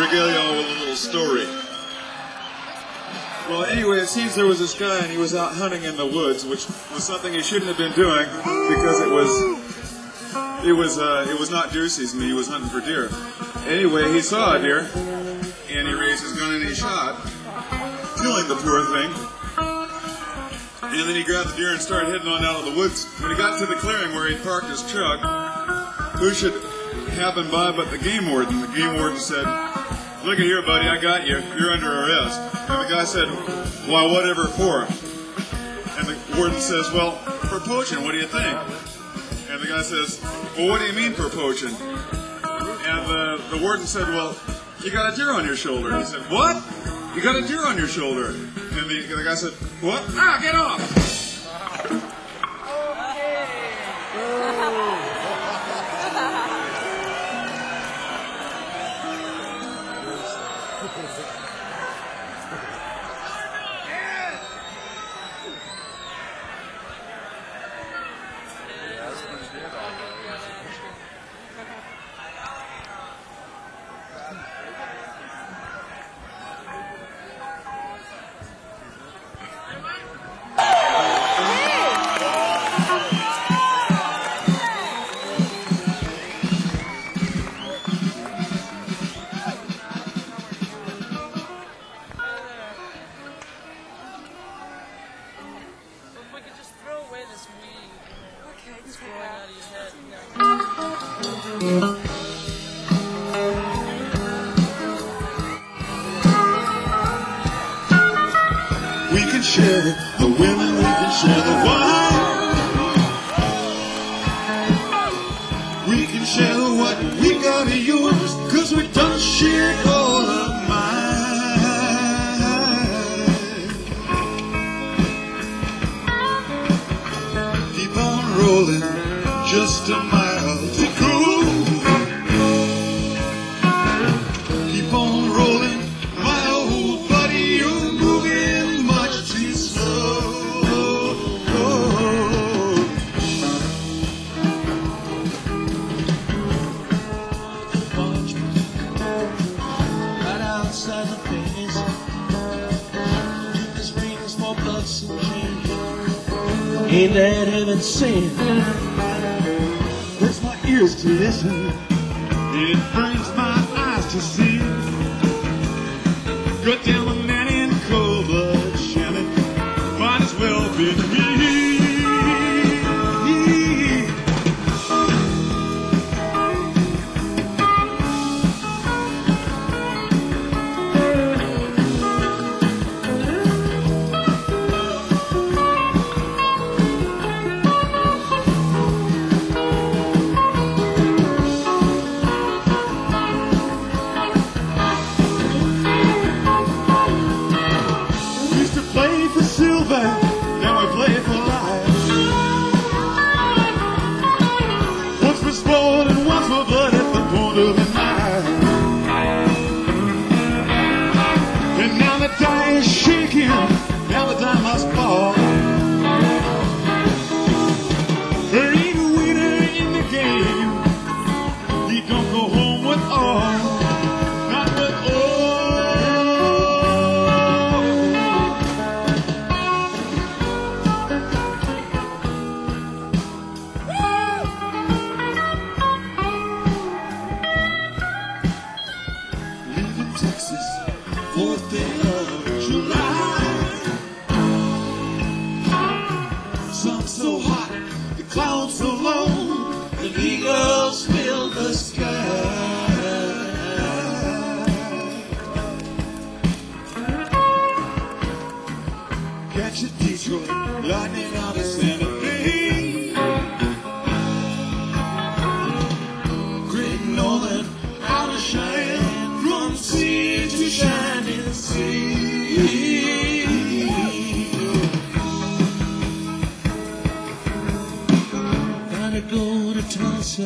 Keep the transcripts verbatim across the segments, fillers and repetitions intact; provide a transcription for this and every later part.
regale you all with a little story. Well, anyway, it seems there was this guy, and he was out hunting in the woods, which was something he shouldn't have been doing because it was it was uh, it was not deer season. He was hunting for deer. Anyway, he saw a deer, and he raised his gun and he shot, killing the poor thing. And then he grabbed the deer and started heading on out of the woods. When he got to the clearing where he parked his truck, who should happen by but the game warden? The game warden said, "Look at here, buddy, I got you. You're under arrest." And the guy said, "Why, whatever for?" And the warden says, "Well, for poaching, what do you think?" And the guy says, "Well, what do you mean for poaching?" And the, the warden said, "Well, you got a deer on your shoulder." And he said, "What? You got a deer on your shoulder?" And the, the guy said, "What? Ah, get off!" We can share the women, we can share the wine. We can share what we got of yours, cause we done shared all of mine. Keep on rolling, just a mile to go. Keep on rolling, my old buddy, you're moving much too slow. Right outside the fence, this brings more blood and change. Ain't that heaven sent? Hurts my ears to listen. It burns my eyes to see. Good damn a man in cold blood, Shannon, might as well be me. Now we play for life. Once for sport and once for blood at the point of the knife. And now the die is shaking, now the die must fall. There ain't a winner in the game, he don't go home with all. Not with all. Texas, fourth day of July. Sun so hot, the clouds so low, the eagles fill the sky. Catch a Detroit lightning out of Santa Fe. Great Northern out of Cheyenne. From sea to shining sea. Gotta go to Tulsa,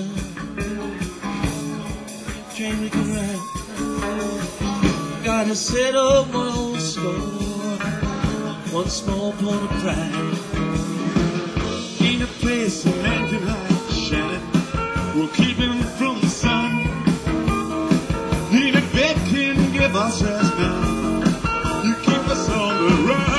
train we can ride. Gotta set up my own store, one small point of pride. Ain't a place a man can hide, Shannon, we'll keep him from the sun. Need a bed can my stress now. You keep us on the run.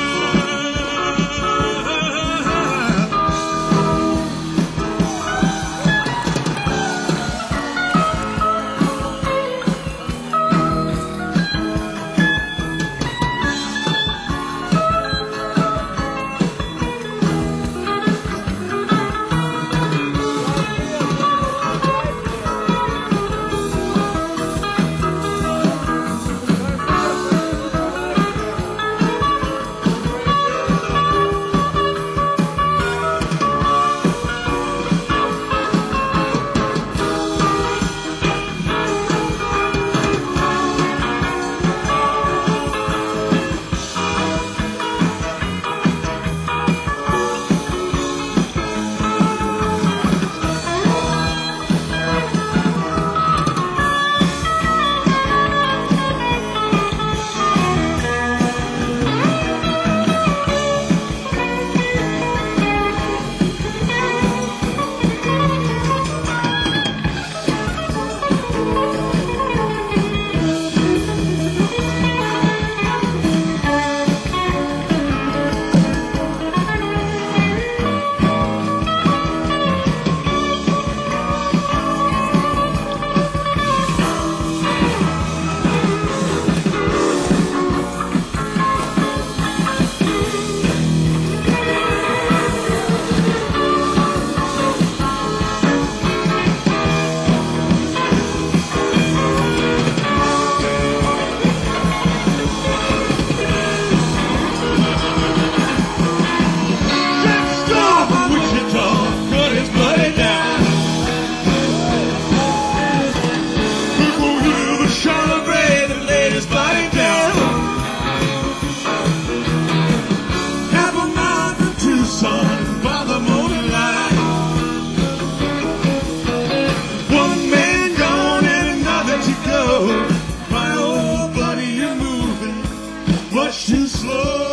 Much too slow.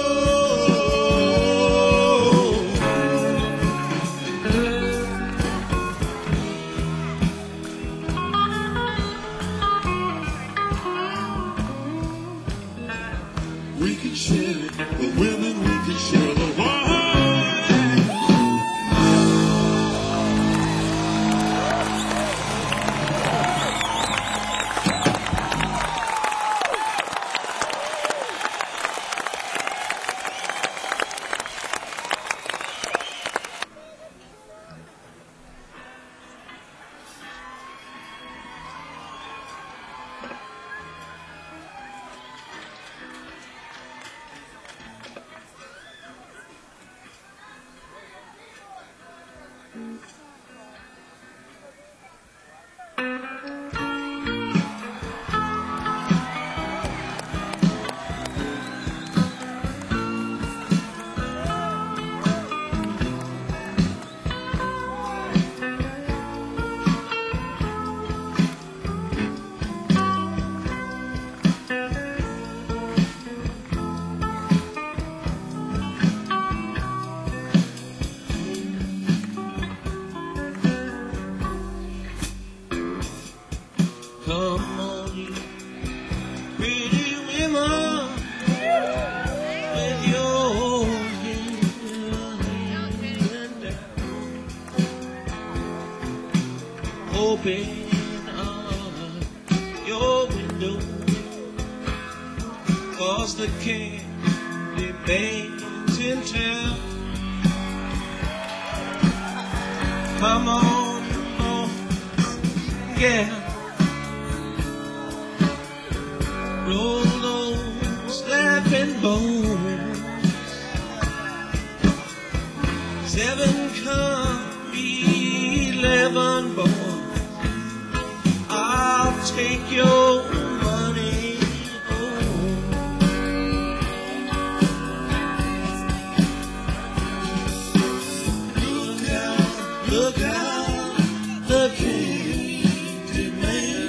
We can share it, the women, we can share the wine. Come on, you pretty women, with your head down, open up your window, 'cause the candy man's in town. Come on, oh, yeah. Roll those laughing bones. Seven come, eleven born. I'll take your money home. Look out, look out, the candy man.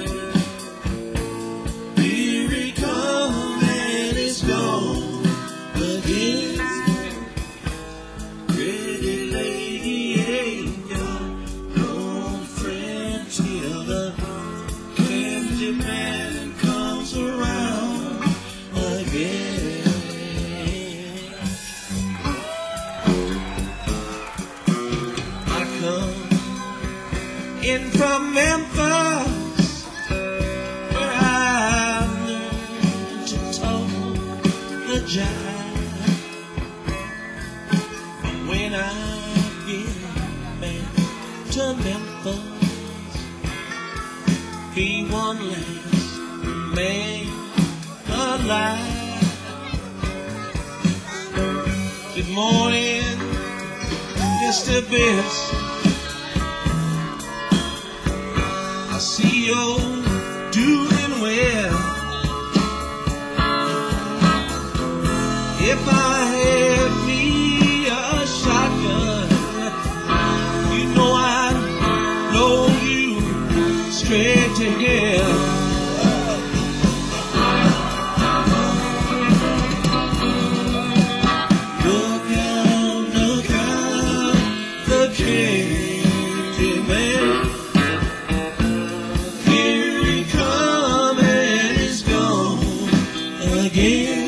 Pretty lady ain't got no friends till the candy man. jive. When I get back to Memphis, be one last man alive. Good morning, Mister Biss. I see you're doing well. If I had me a shotgun, you know I'd blow you straight to hell. Look out, look out, the candy man. Here he comes and he's gone again.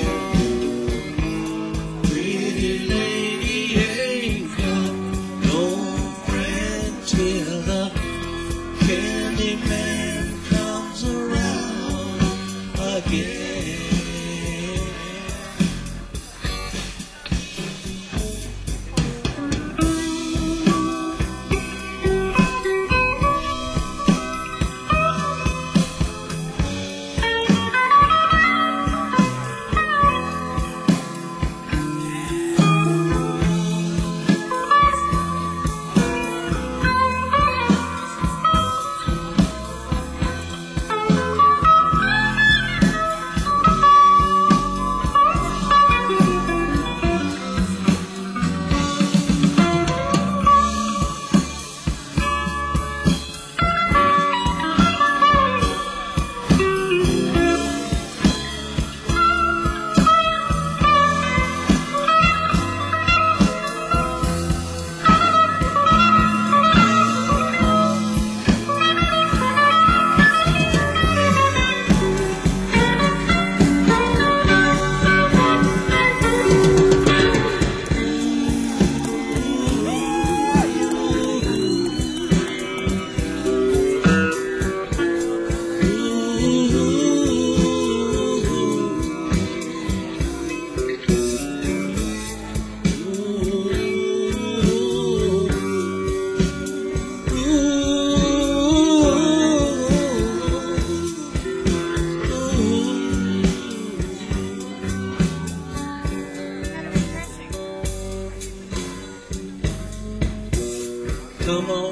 Come on,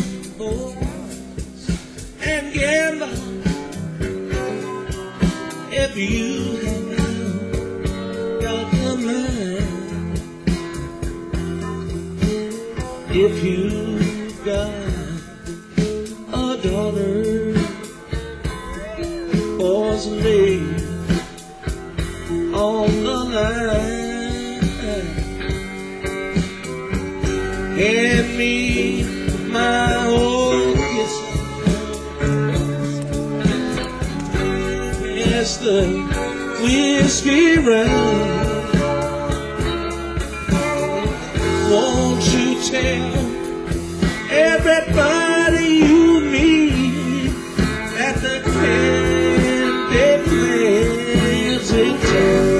boys, and gamble if you have got the mind. If you've got a daughter, boys lay on the line. Hand me my old guitar. Yes, the whiskey round. Won't you tell everybody you meet at the candy plants in town?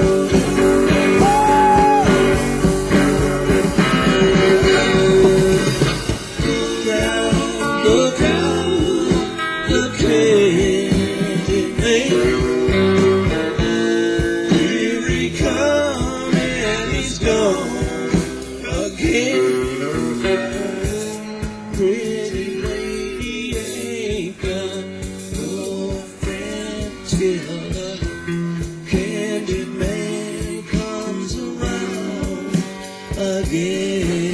Look out, the candy man. Here he comes and he's gone again. Pretty lady ain't got no friend till the candy man comes around again.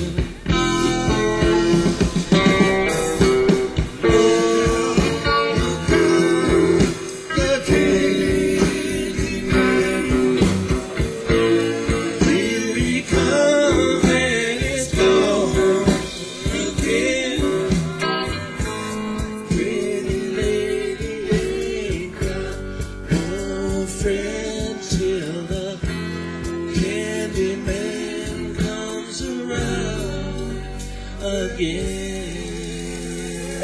Till the candy man comes around again.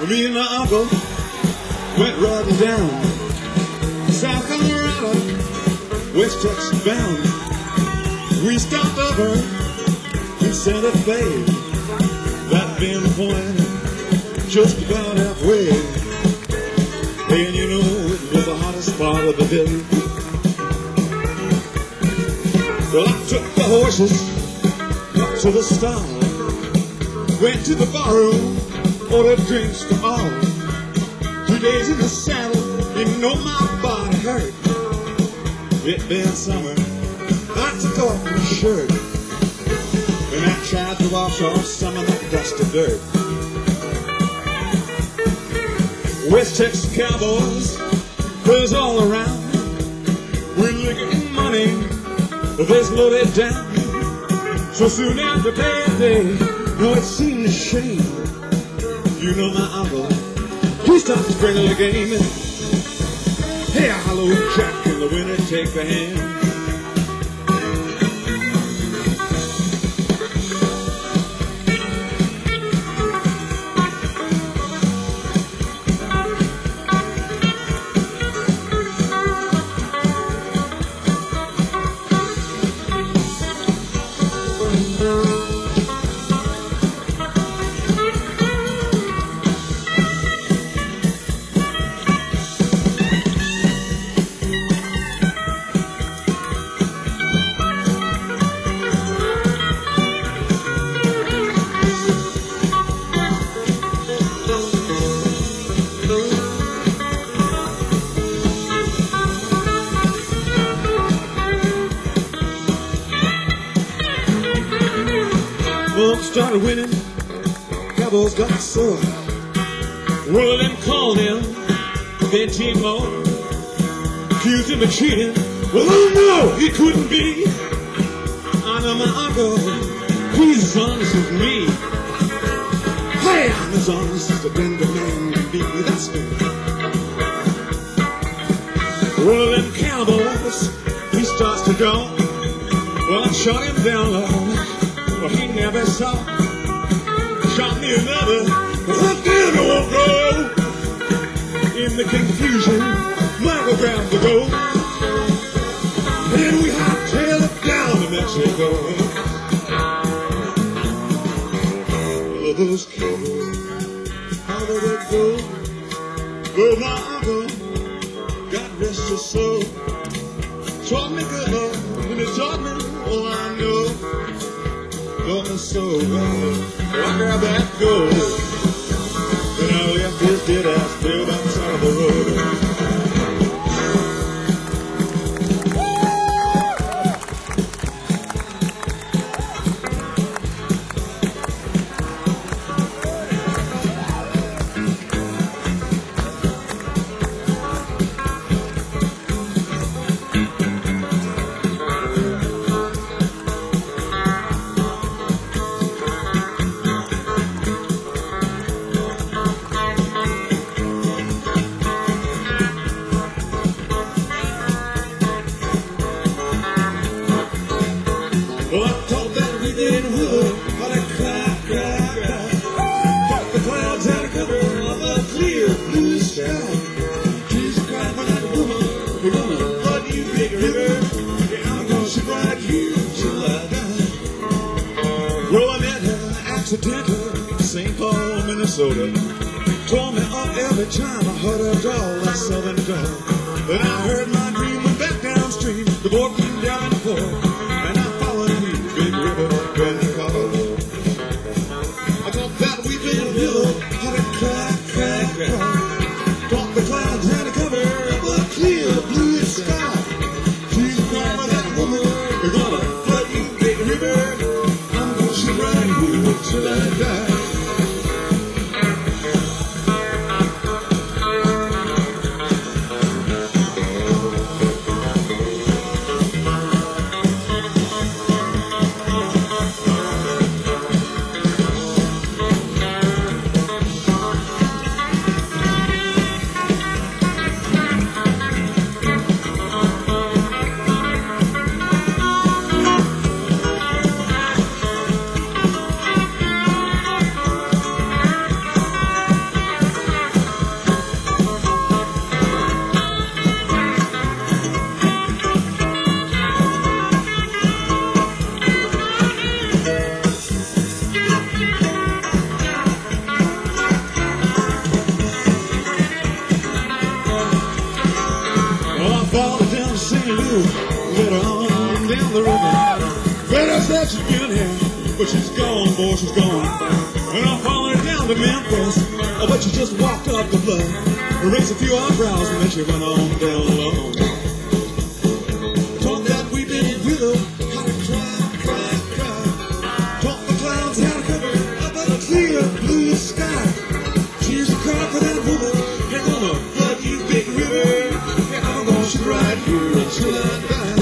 Me and my uncle went riding down South Colorado, West Texas bound. We stopped over in Santa Fe, that Bend Point, just about halfway. And you know it was the hottest part of the day. Well, I took the horses up to the stall, went to the barroom, ordered drinks for all. Two days in the saddle, you know my body hurt. It been summer, I took off my shirt, and I tried to wash off some of that dusty dirt. West Texas cowboys was all around, with liquor and money, they loaded down. So soon after payday, no, it seemed a shame. You know my uncle, he started sprinkling the game. Hey, hello, Jack, in the winter, take the hand. Folks started winning, cowboys got sore. Well, then called him, their team more. Accused him of cheating. Well, oh no, he couldn't be. I know my uncle, he's as honest as me. Hey, I'm as honest as a Denver man can be. That's me. Well, then cowboys, he starts to go. Well, I shot him down low. Well, he never saw. Shot me another. Well, again, I won't go. In the confusion, Michael grabbed the goat, and we hightailed it down to Mexico. Well, those cowboys, how did it go? Well, my uncle, God rest his soul, taught me good love, and he taught me all I know. Taught me so well, I grabbed that gold, and I left this dead ass still by the side of the road. Well, I thought that we didn't hood, but I cried, cried, cried. Thought the clouds had a cover of a clear blue sky. Jesus cried for that woman, we're gonna flood you, big river. Yeah, I'm gonna surprise you till I die. Well, I met her accidentally in Saint Paul, Minnesota. Tore me up every time I heard her drawl, that southern drawl. Then I heard my dream went back downstream, the boat came down and forth. Big river, when you call. I thought that we'd been a pillow, had a crack, crack, crack. Thought the clouds had a cover of a clear blue sky. She's crying for that woman, we're gonna flood you, big river. I'm gonna shoot right you till I die. said she'd get here, but she's gone, boy, she's gone. And I followed her down to Memphis, oh, but she just walked up the block, raised a few eyebrows, and then she went on down low. Talk that weeping willow, how to cry, cry, cry. Talk the clouds, how to cover up a clear blue sky. She's a cry for that woman, you're gonna flood you big river. Yeah, I'm gonna sit right here until I die.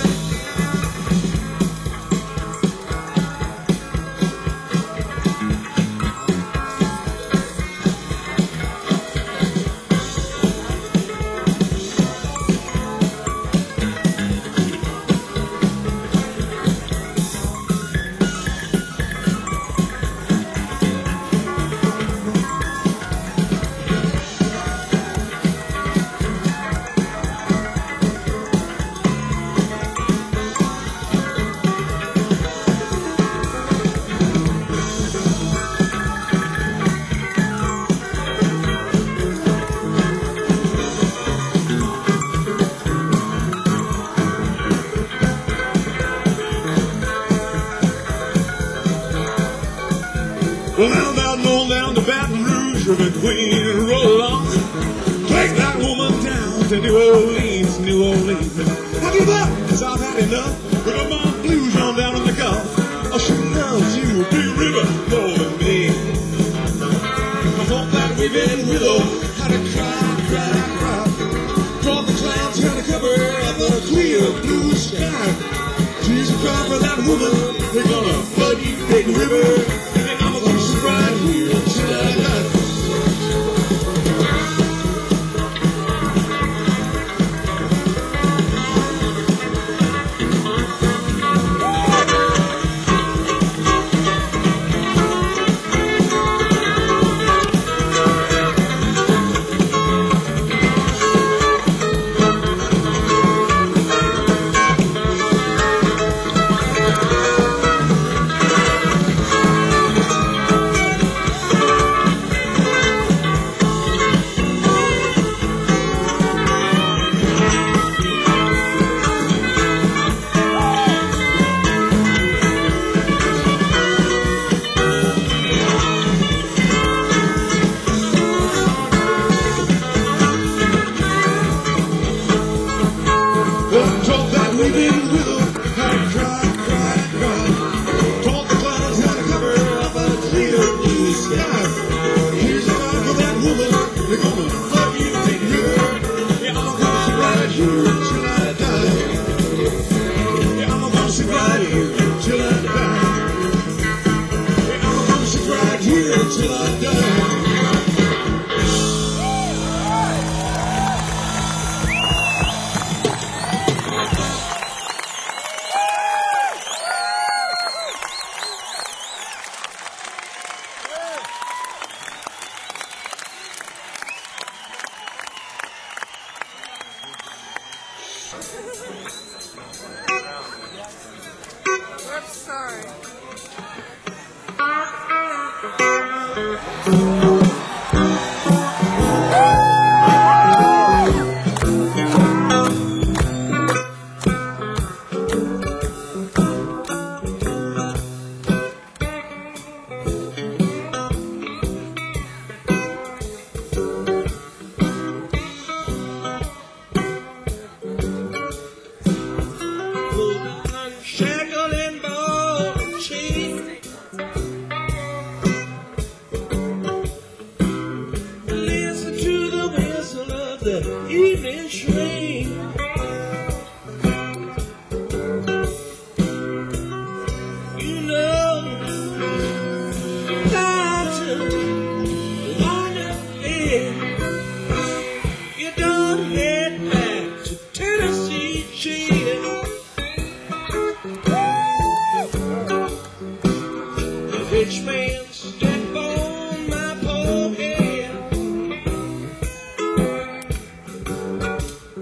Well, now down, on down to Baton Rouge, River Queen, and roll along. Take that woman down to New Orleans, New Orleans. I give up, cause I've had enough. With a mom blues on down in the Gulf. Oh, she loves you, Big River, more than me. I thought that we've been willow, how to cry, cry, cry. Draw the clouds, how to cover up a clear blue sky. She's a cry for that woman, they're gonna flood you, Big River. Right here till I die. Oops, sorry. Evening train. You know, time to wander in. You don't head back to Tennessee jail. The rich man step on my poor head.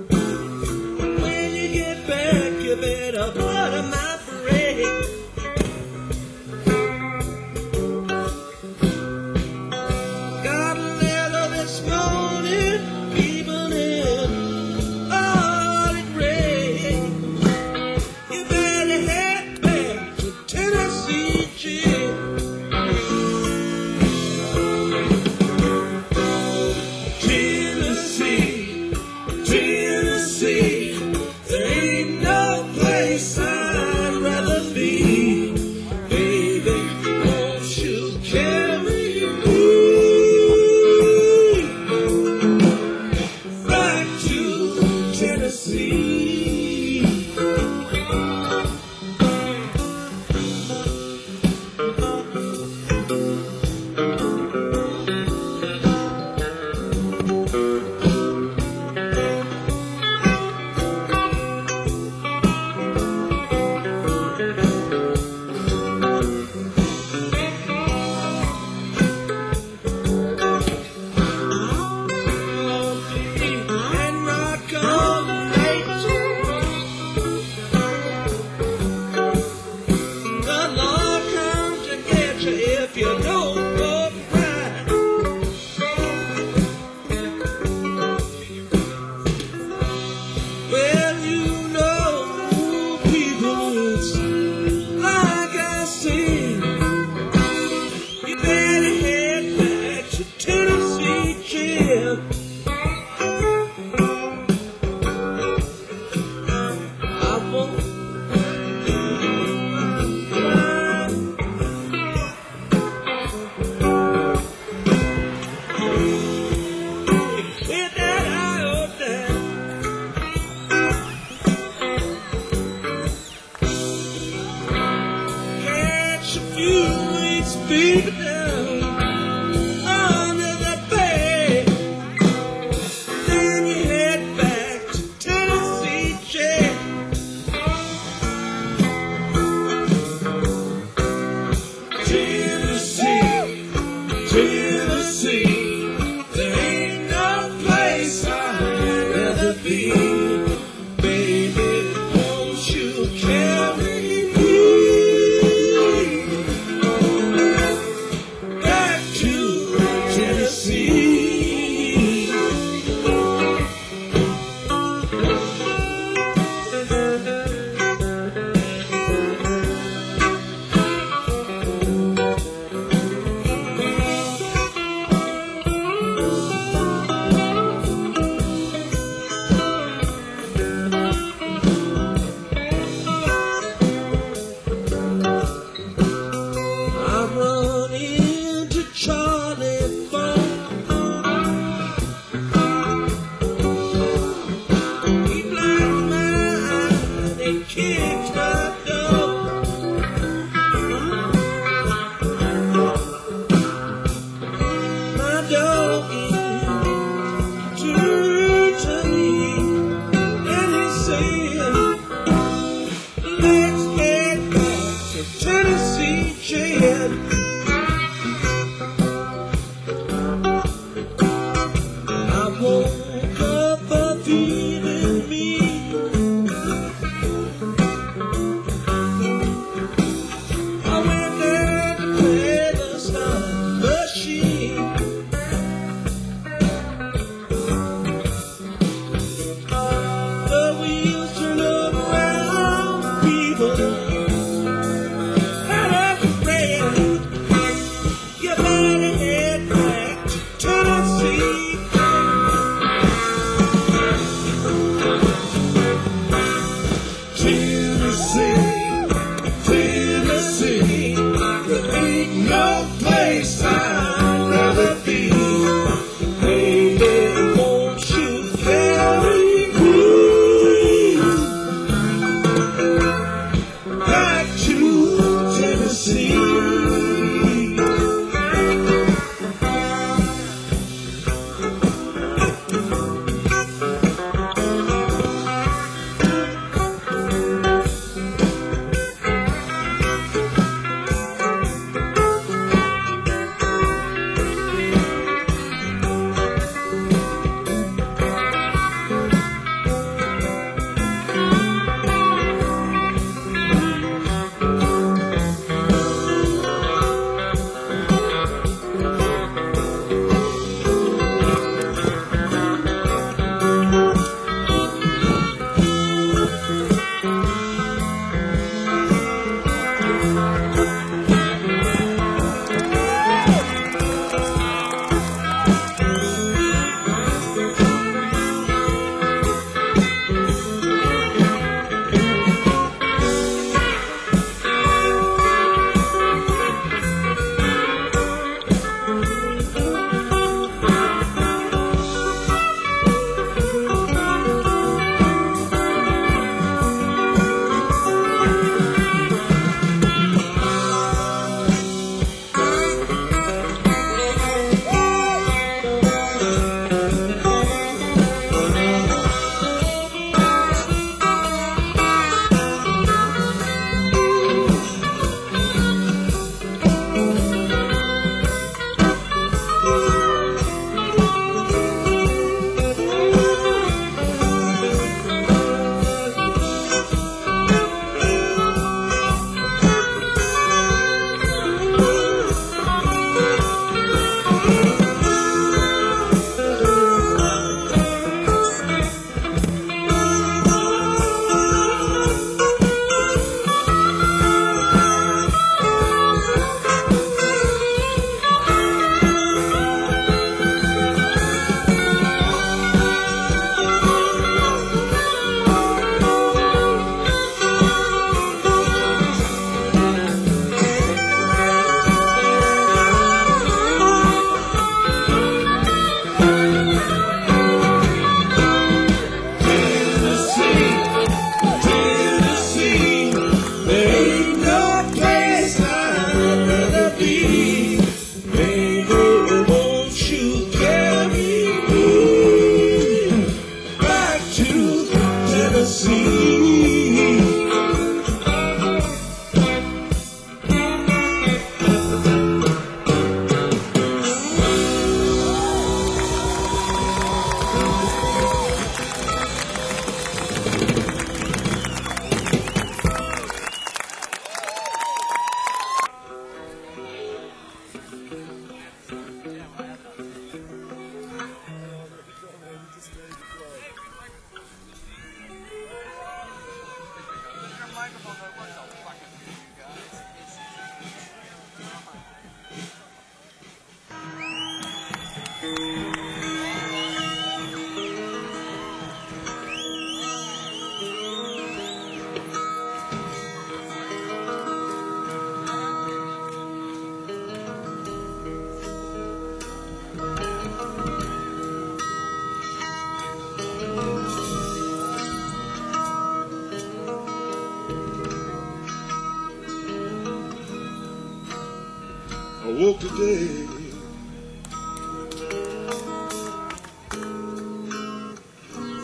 I woke today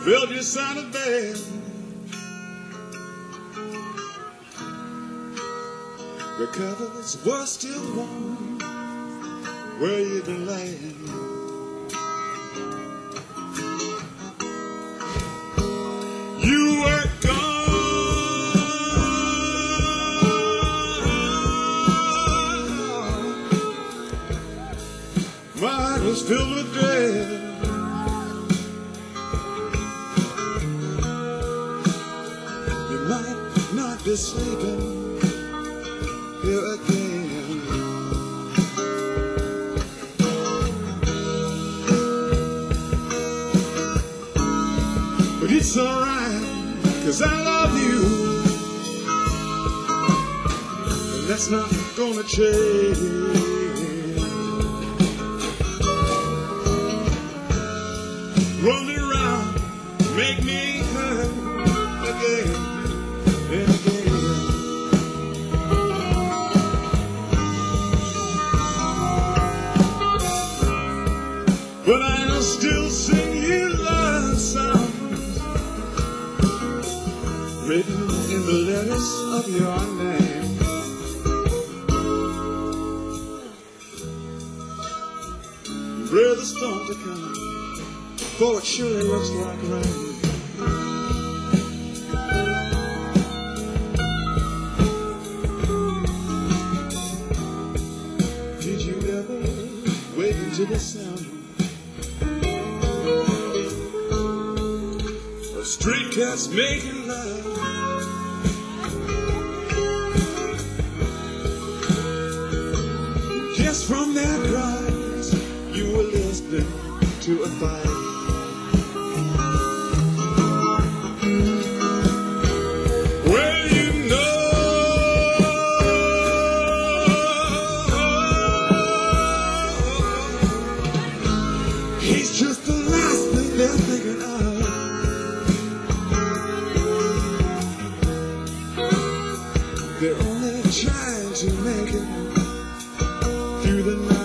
build yourself a bed. The covers were still warm where you'd been laying. You were gone. My heart was filled with dread. You might not be sleeping here again. But it's alright, 'cause I love you, and that's not gonna change. Roll me around, make me hurt again and again. But I'll still sing you love songs written in the letters of your name. Pray the storm to come, for it surely looks like rain. Did you ever wake to the sound of street cats making love? Guess from their cries you were listening to a fight. Well, you know, he's just the last thing they're thinking of. They're only trying to make it through the night.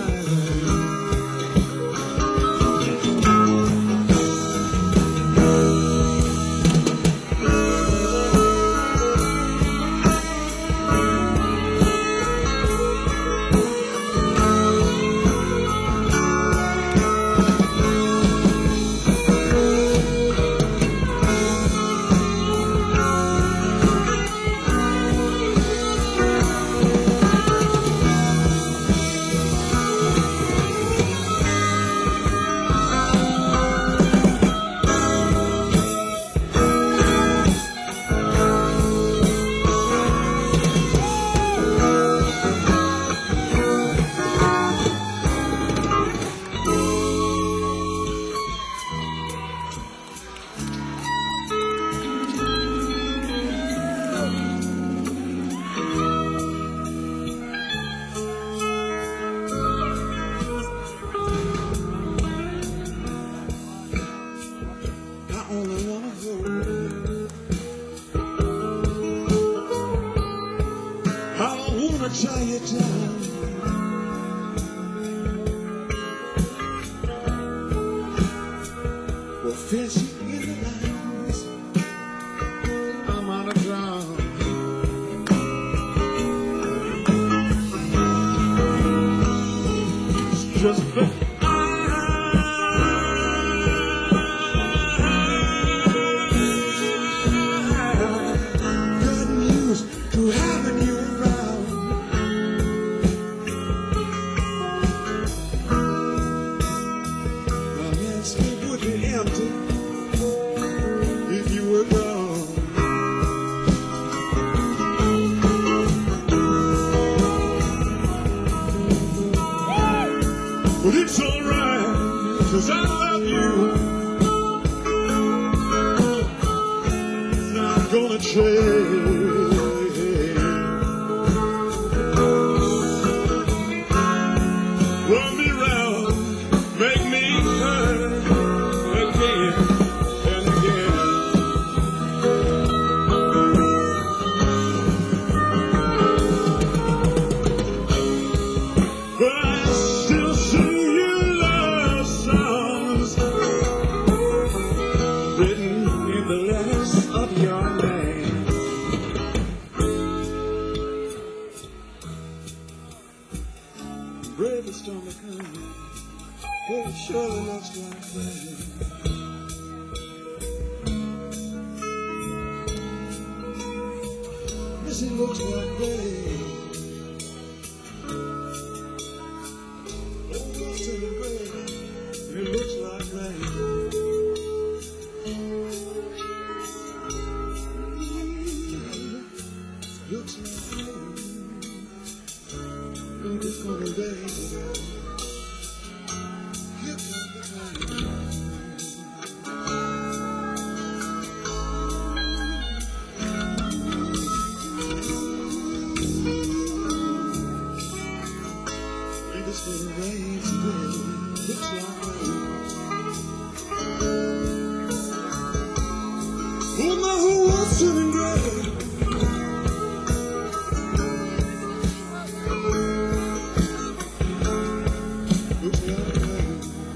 Tie you down. We'll fence you in the lines. I'm on the ground. It's just the good news to having you around. If you were gone, but it's alright, 'cause I love you. It's not gonna change. Run me round, make me hurt again and again. But I still sing you love songs written looks like rain. Yes, it looks like rain. Oh, it's turning gray. It looks like rain. Looks like rain. And it's gonna rain. Here comes the rain. And it's gonna rain today. Looks like rain. Oh, my whole world's turning gray. Looks like rain.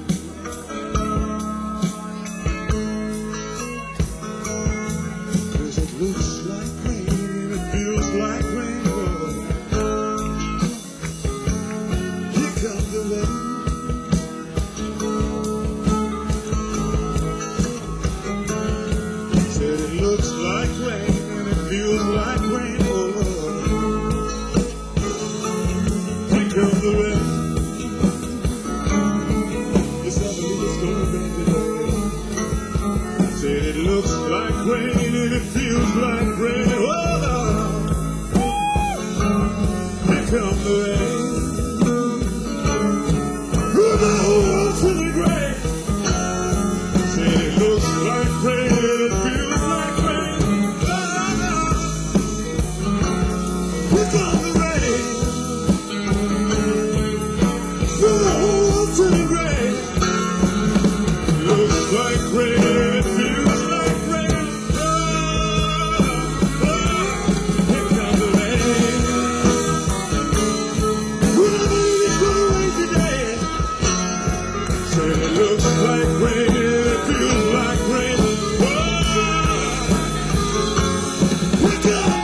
Cause it looks like rain and it feels like rain. Here comes the rain. Said it looks like rain and it feels like rain. Here comes the rain. Yes, I believe it's gonna rain today. Said it looks like rain and it feels like rain. Oh, here comes the rain. Oh, the whole world's feeling great. Said it looks like rain and it feels like rain. Oh, here comes the rain. Oh, the whole world's feeling great. Looks like rain and it feels like rain. Oh, oh, here comes the rain. Well, I believe it's gonna rain today. Said it looks like rain and it feels like rain. Oh, here comes the rain.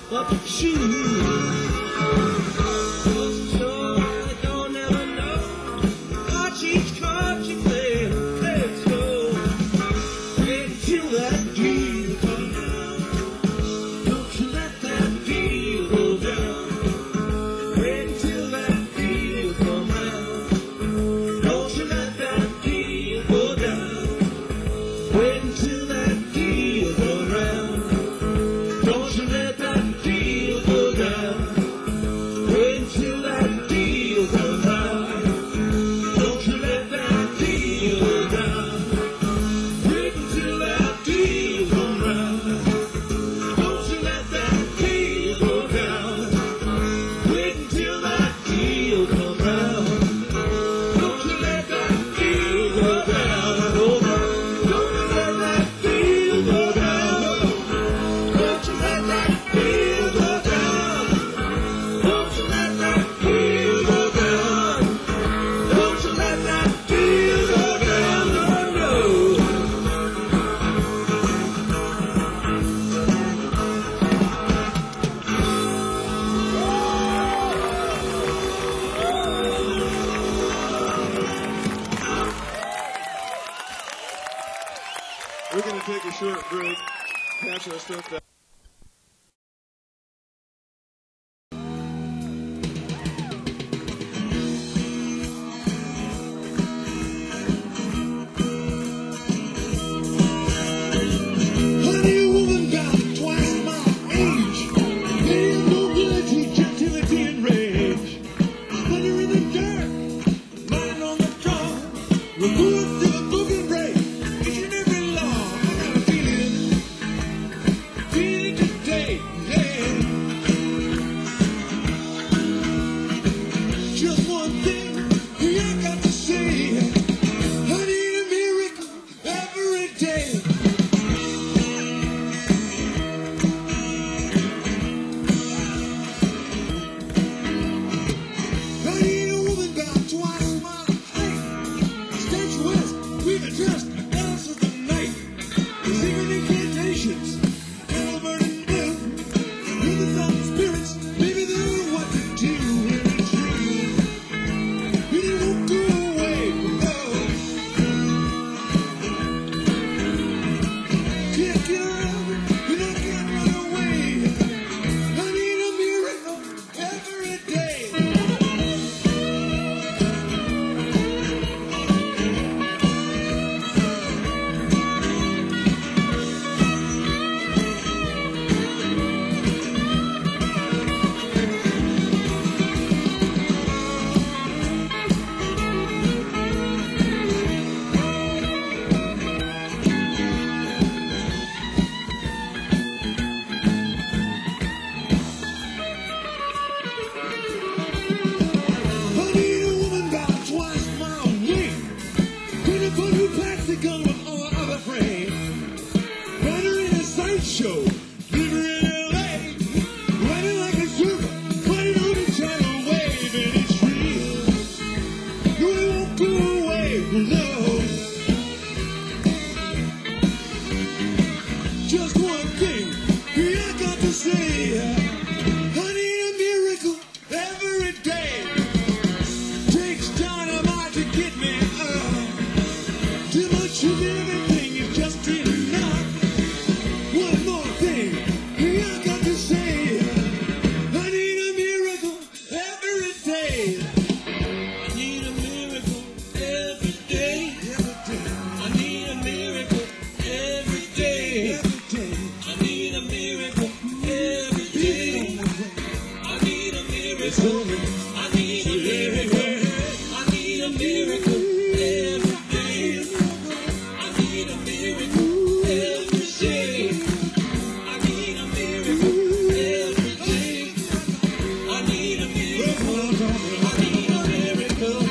up the shoes. So I don't ever know what each card you play. Let's go. Wait until that deal comes down. Don't you let that deal go down. Wait until that deal comes round. Don't you let that deal go down. Wait until that deal goes round. Don't you let that deal go down. Wait until that deal goes round. Don't you let that deal go down. Wait until that deal comes round. Don't you let that deal go down. Wait until that deal comes round. Don't you let that deal go down. Oh, don't you let that deal go down. Don't you let that deal go down. Don't you let that deal go down. Don't you let that deal go down. No, no. We're going to take a short break, patch our stuff down. Honey, a woman about twice my age. Playing nobility, gentility, and rage. When you're in the dark, lying on the floor, we're going through a broken break. Each and every law, I got a feeling, feeling today, yeah. Just one thing I got to say. I need a miracle every day. I need a woman about twice my height. Statuesque, we've addressed a dance of the night. Secret incantations, and burning blue. With the thought spirits, maybe they know what to do. And it's true. It won't go away, no. Can't get around it, and I can't run away. I need a miracle every day. I need a woman about twice my weight. Gonna put new plastic on with all the other frame. Run her in a sideshow. Live her in L A. Running like a super. Running on the channel wave. And it's real. No, it won't go away. No. Just one thing I got to say. I need a miracle every day. Takes dynamite to get me up. Too much of everything is just enough. One more thing I got to say. I need a miracle every day. I need a miracle every day. I need a miracle every day. I need a miracle every day. I need a miracle. I need a miracle. I need a miracle every day. I need a miracle every day. I need a miracle every day. I need a miracle. I need a miracle.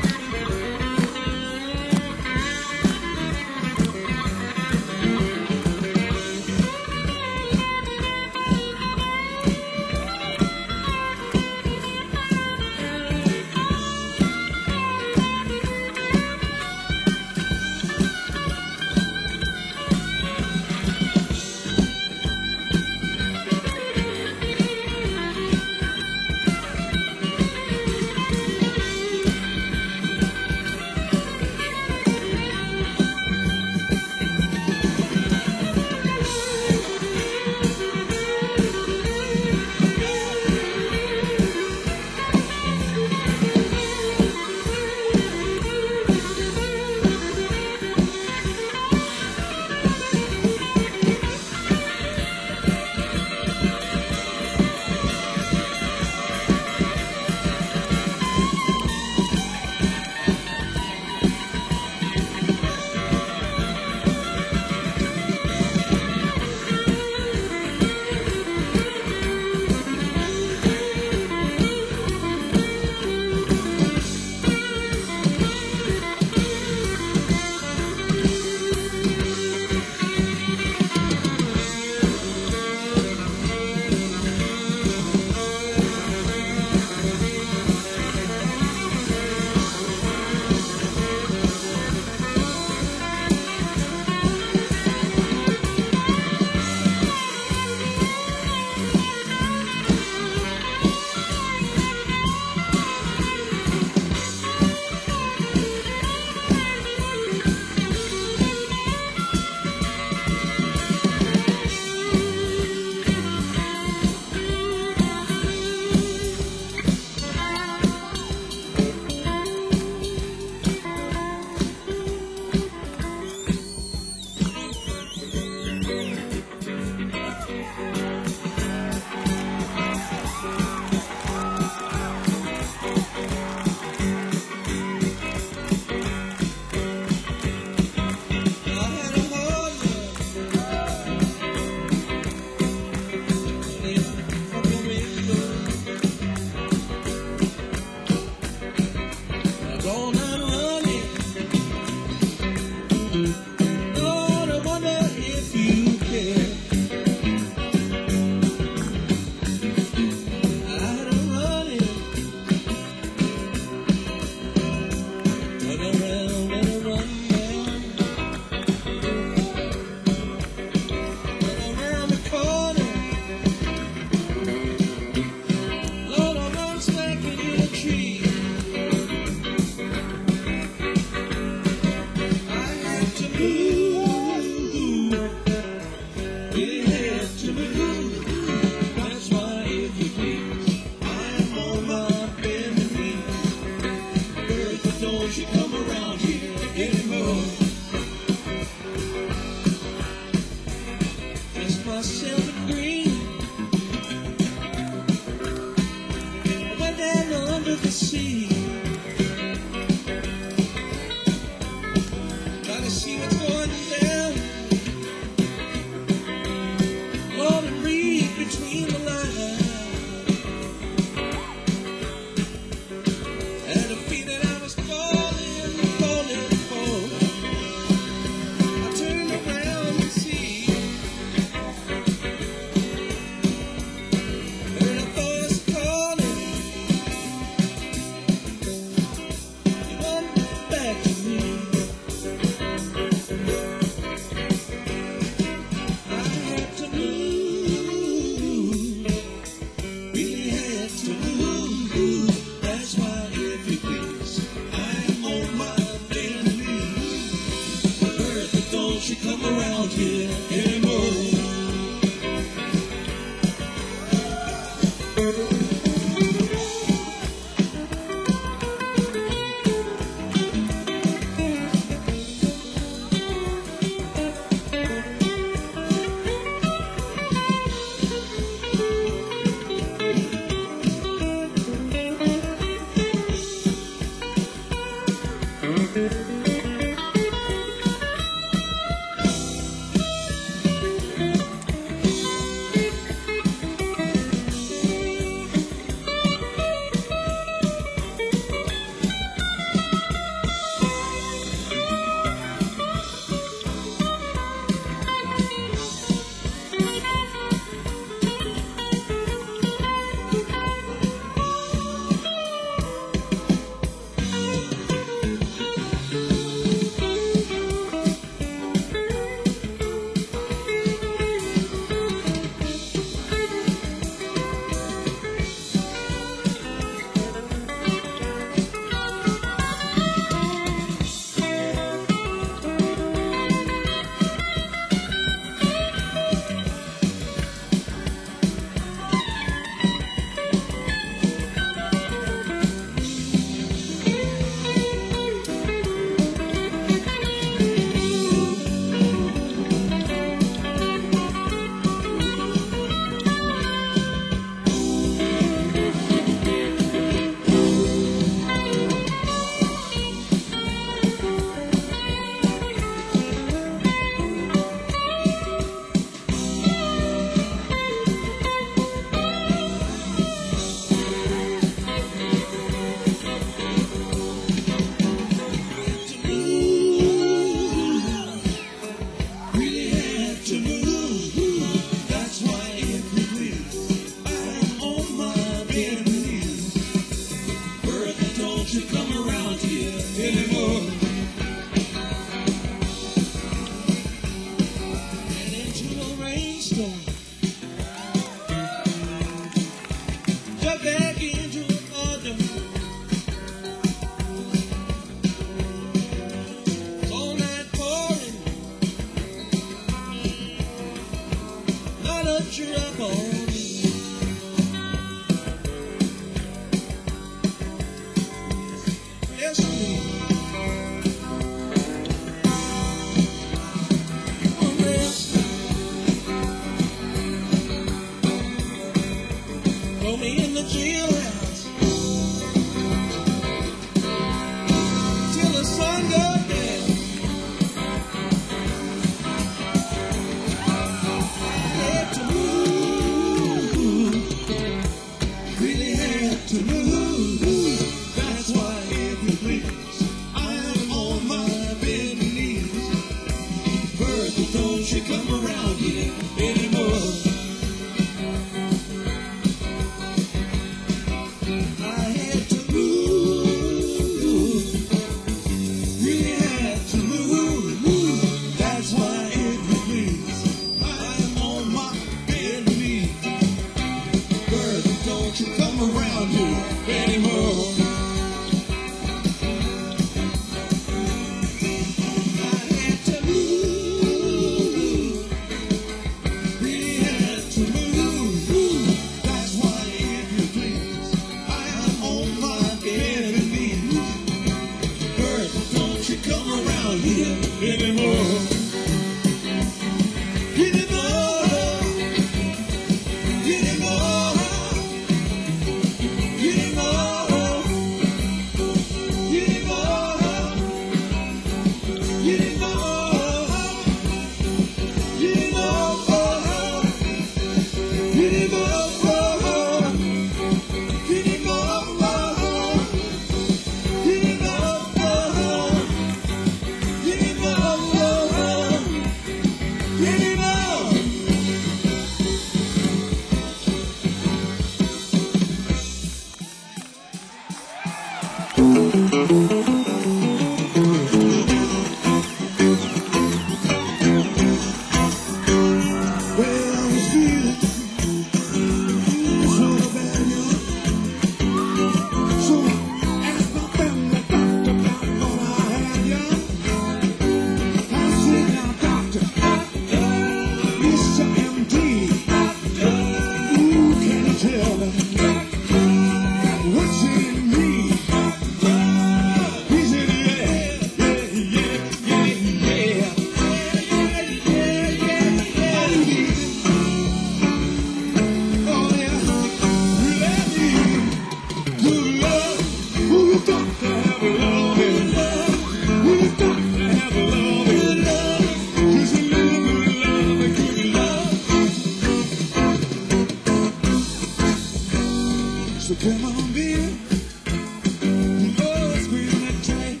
come on, baby. Oh, squeeze me tight.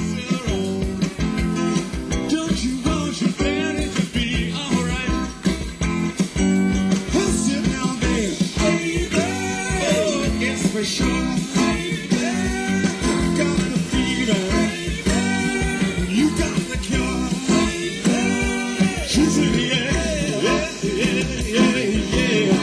Don't you want your daddy to be alright? Oh, sit down, baby. Baby, oh, it's for sure. Baby, I got the fever. Baby, you got the cure. Baby, she said, yeah, yeah, yeah, yeah, yeah.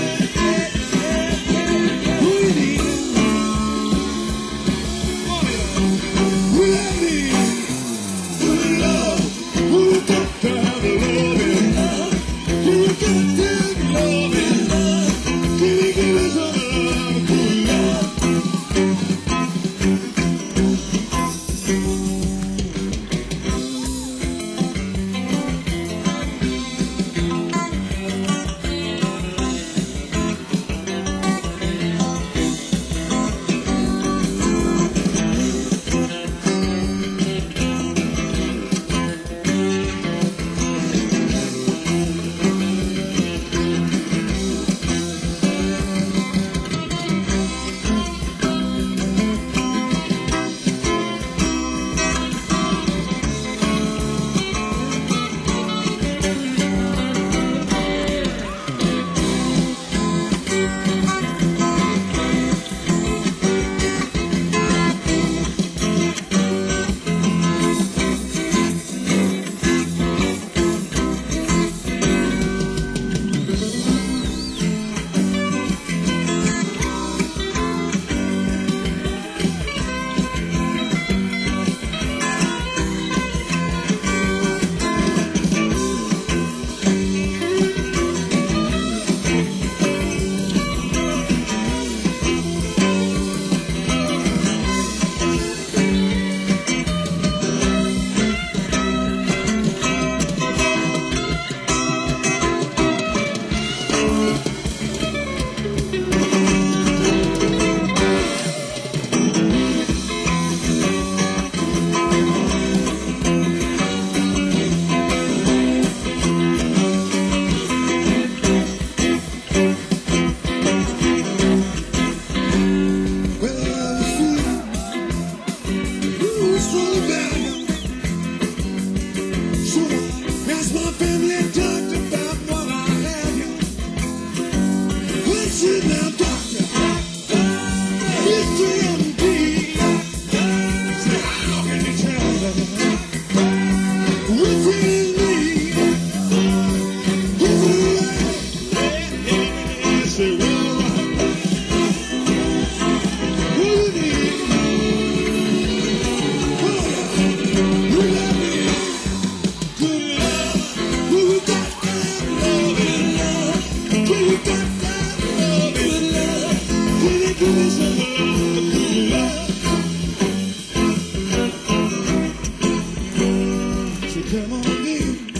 Come on in,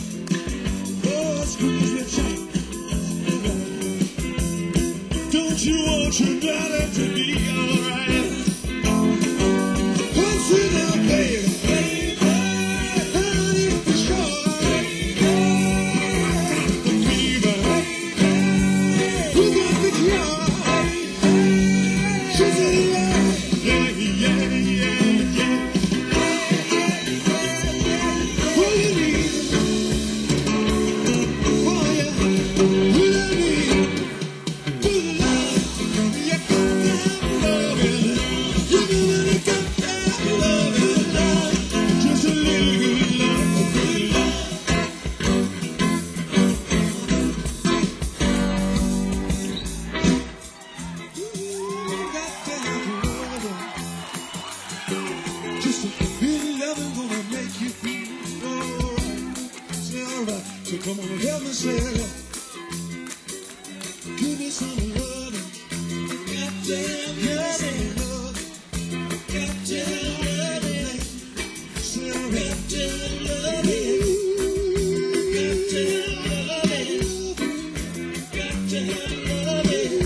oh, squeeze your tight. Don't you want your daddy to be alright? Come sit down, baby, baby, honey, for sure. Baby, I got the fever, baby, who got the cure? Baby, she said, yeah, yeah, yeah, yeah, yeah. So come on and help me say, give me some love, goddamn love, goddamn love, say goddamn love, goddamn love, goddamn love,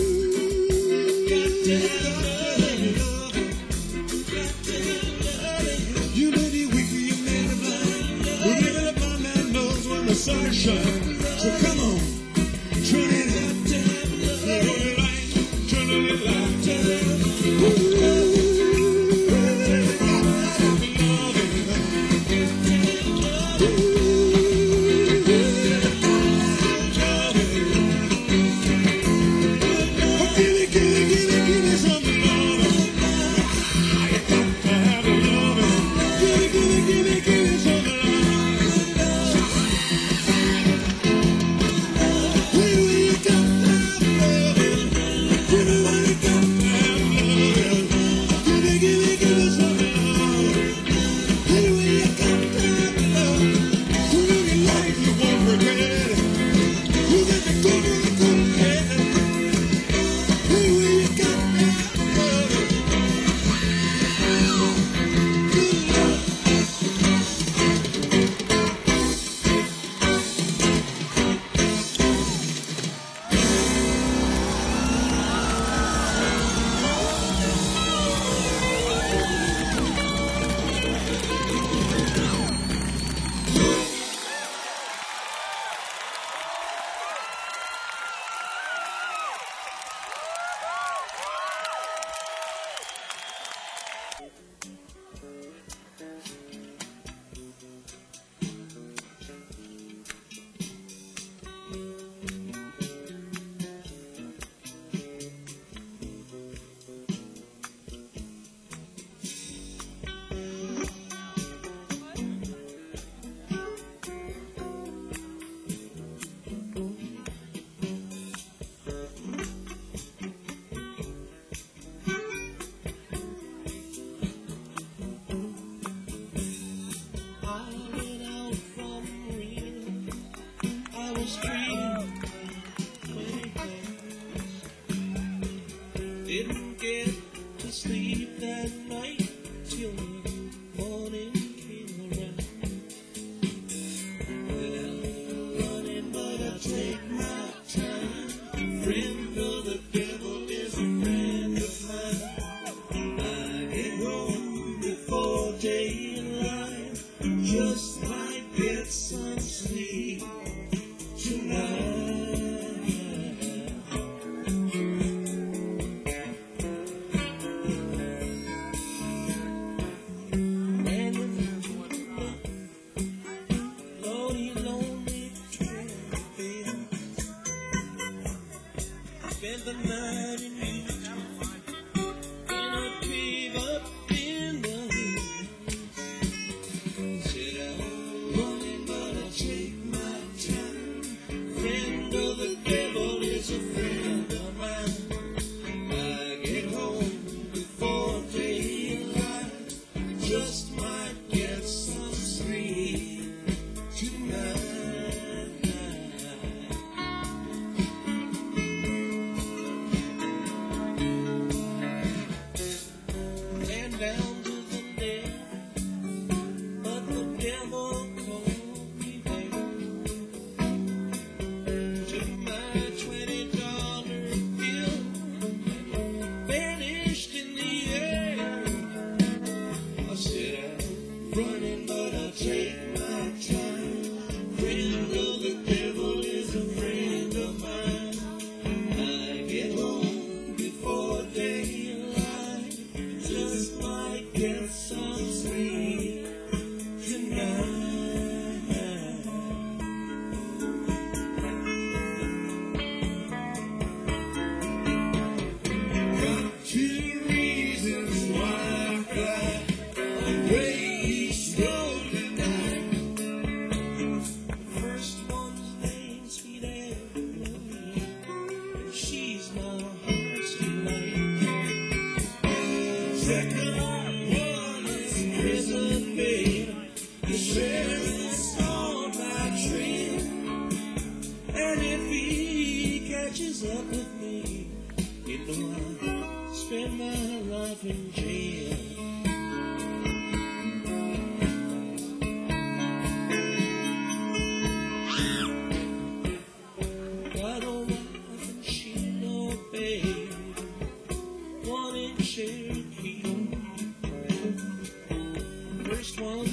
goddamn love, goddamn love. You may be weak, you may be blind, but even if my man knows when the sun shines, so come on, turn it up, turn it light, turn it light.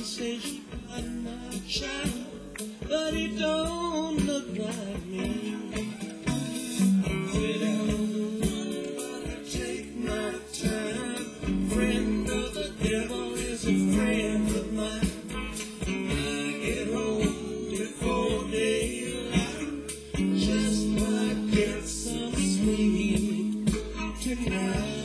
say she got my child, but it don't look like me. Well, I take my time. Friend of the devil is a friend of mine. I get home before daylight, just might get some sleep tonight.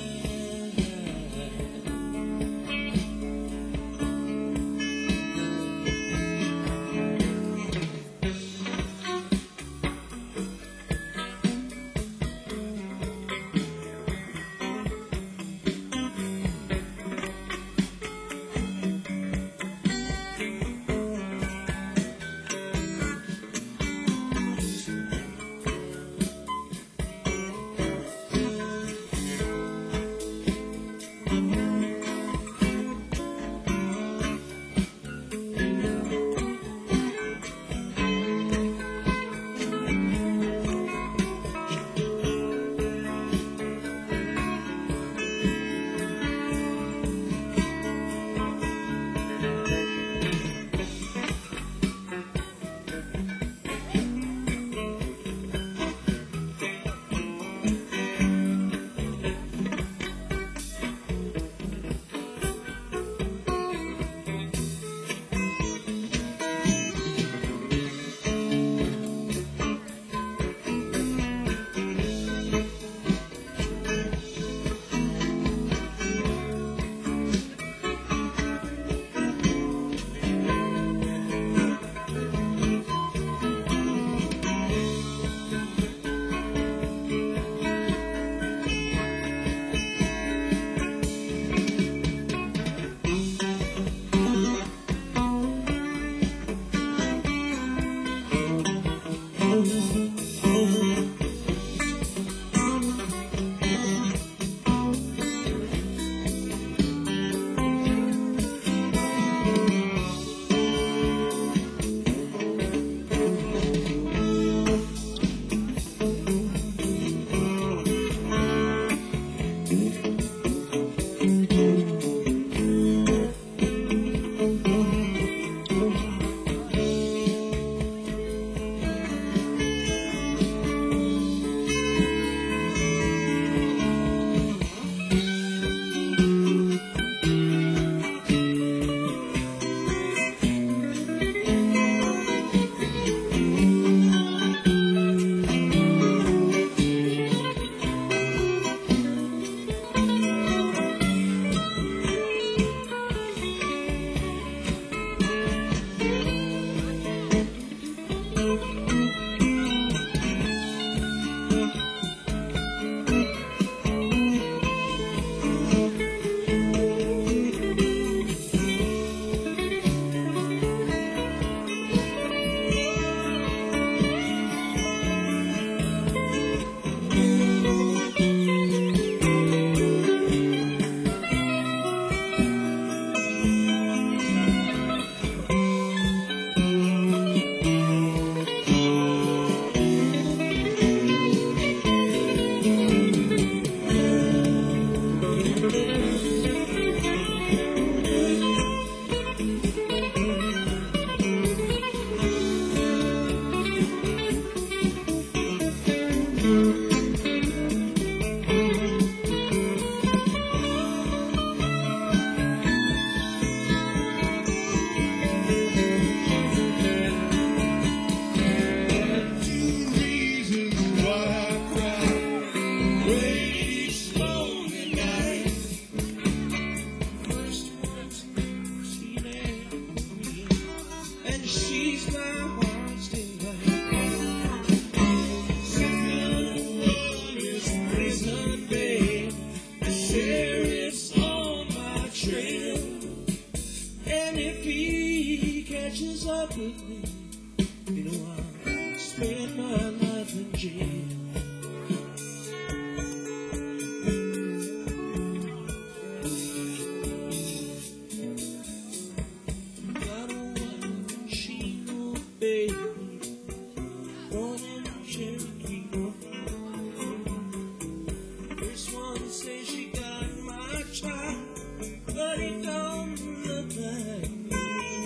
But it don't look like me.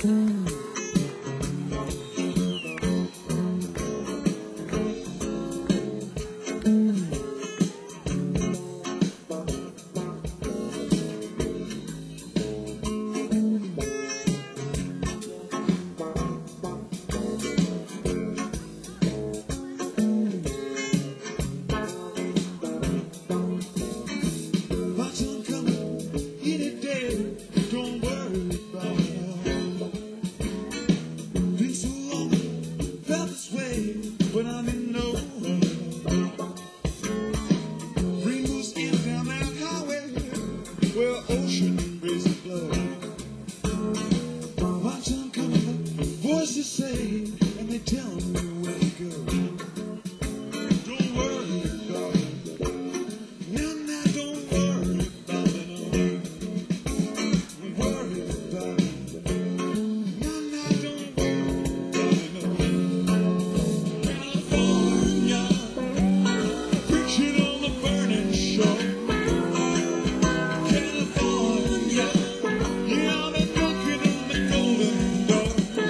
My time coming any day. Don't worry about it. Been so long, felt this way, but I'm in no hurry. Rainbows in down that highway where ocean breezes blow. My time coming, voices say, and they tell me where to go. Don't worry about it. No, no, don't worry about it. No. Don't worry about it. No, no, don't worry about it. No. California, preaching on the burning shore. California, yeah, I've been knocking on the golden door.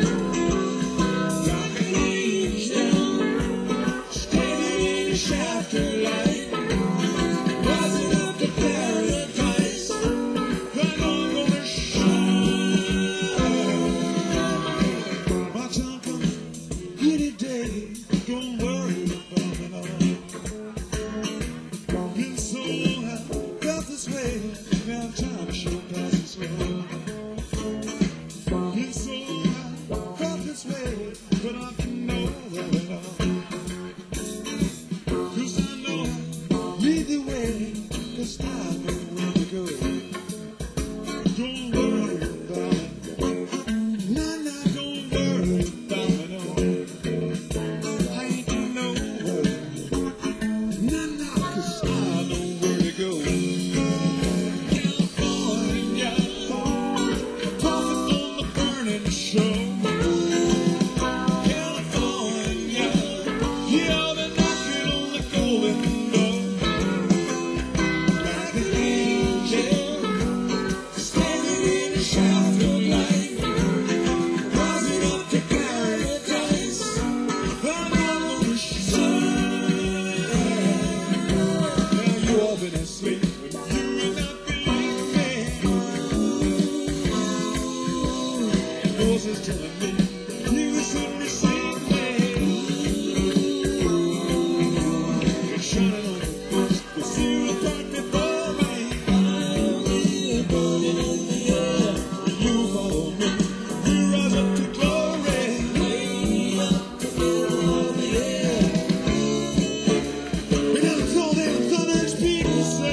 Like an angel, standing in the shaft of light. Rising up to paradise, and I'm gonna shine. My time coming any day. Don't worry about it all. Been so long, I felt this way. Now time sure passes slow. Been so long, I felt this way, but I can know that it all. 'Cause I know lead the way, 'cause I know where to go. Don't worry about it. No, no, don't worry about it. No. I ain't in no hurry. No, no, 'cause I know where to go. California, prophet on the burning shore. California, yeah, I've been knocking on the golden door. Like an angel, standing in the shaft of light, rising up to paradise, I'm gonna shine. Now you all been asleep, but you will not believe me. Voices telling me you should receive me. You're shining on the first, the zero point before me. You follow me, you rise up to glory. And I told them, Southern people say,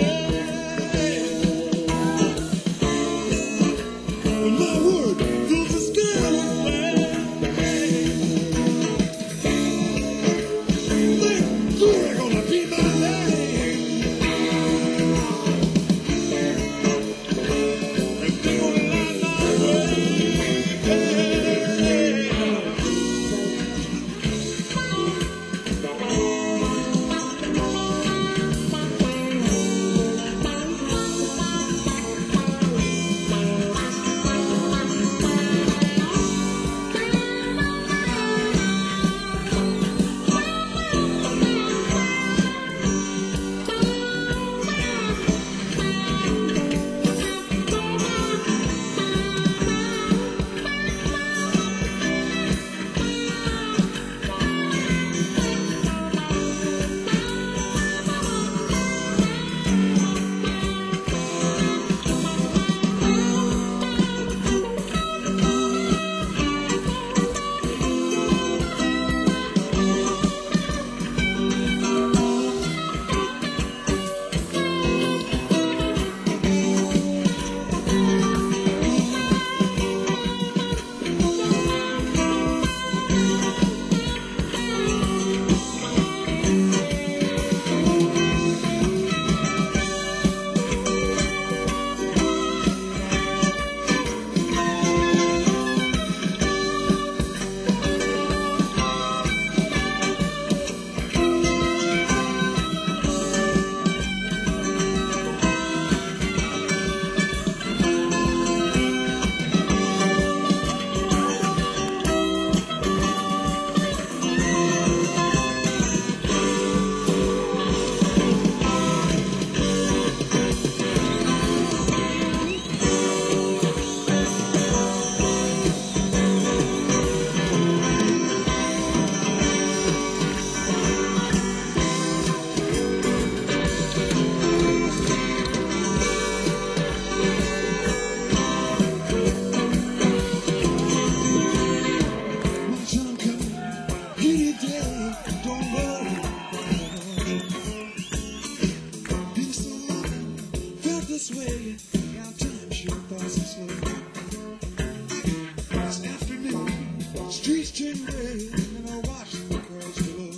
this way, how time sure passes slow. This afternoon, streets turn gray, and I watch the crowds below.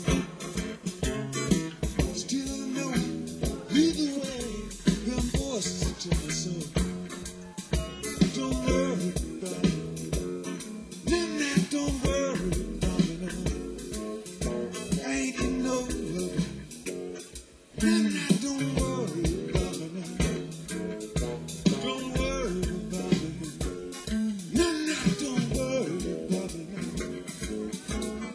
Still I know, either way, them voices tell me so. Don't worry about it. Then that don't worry about it. I ain't in no love. Then that don't worry about it. Don't worry about it. Then that don't worry about it.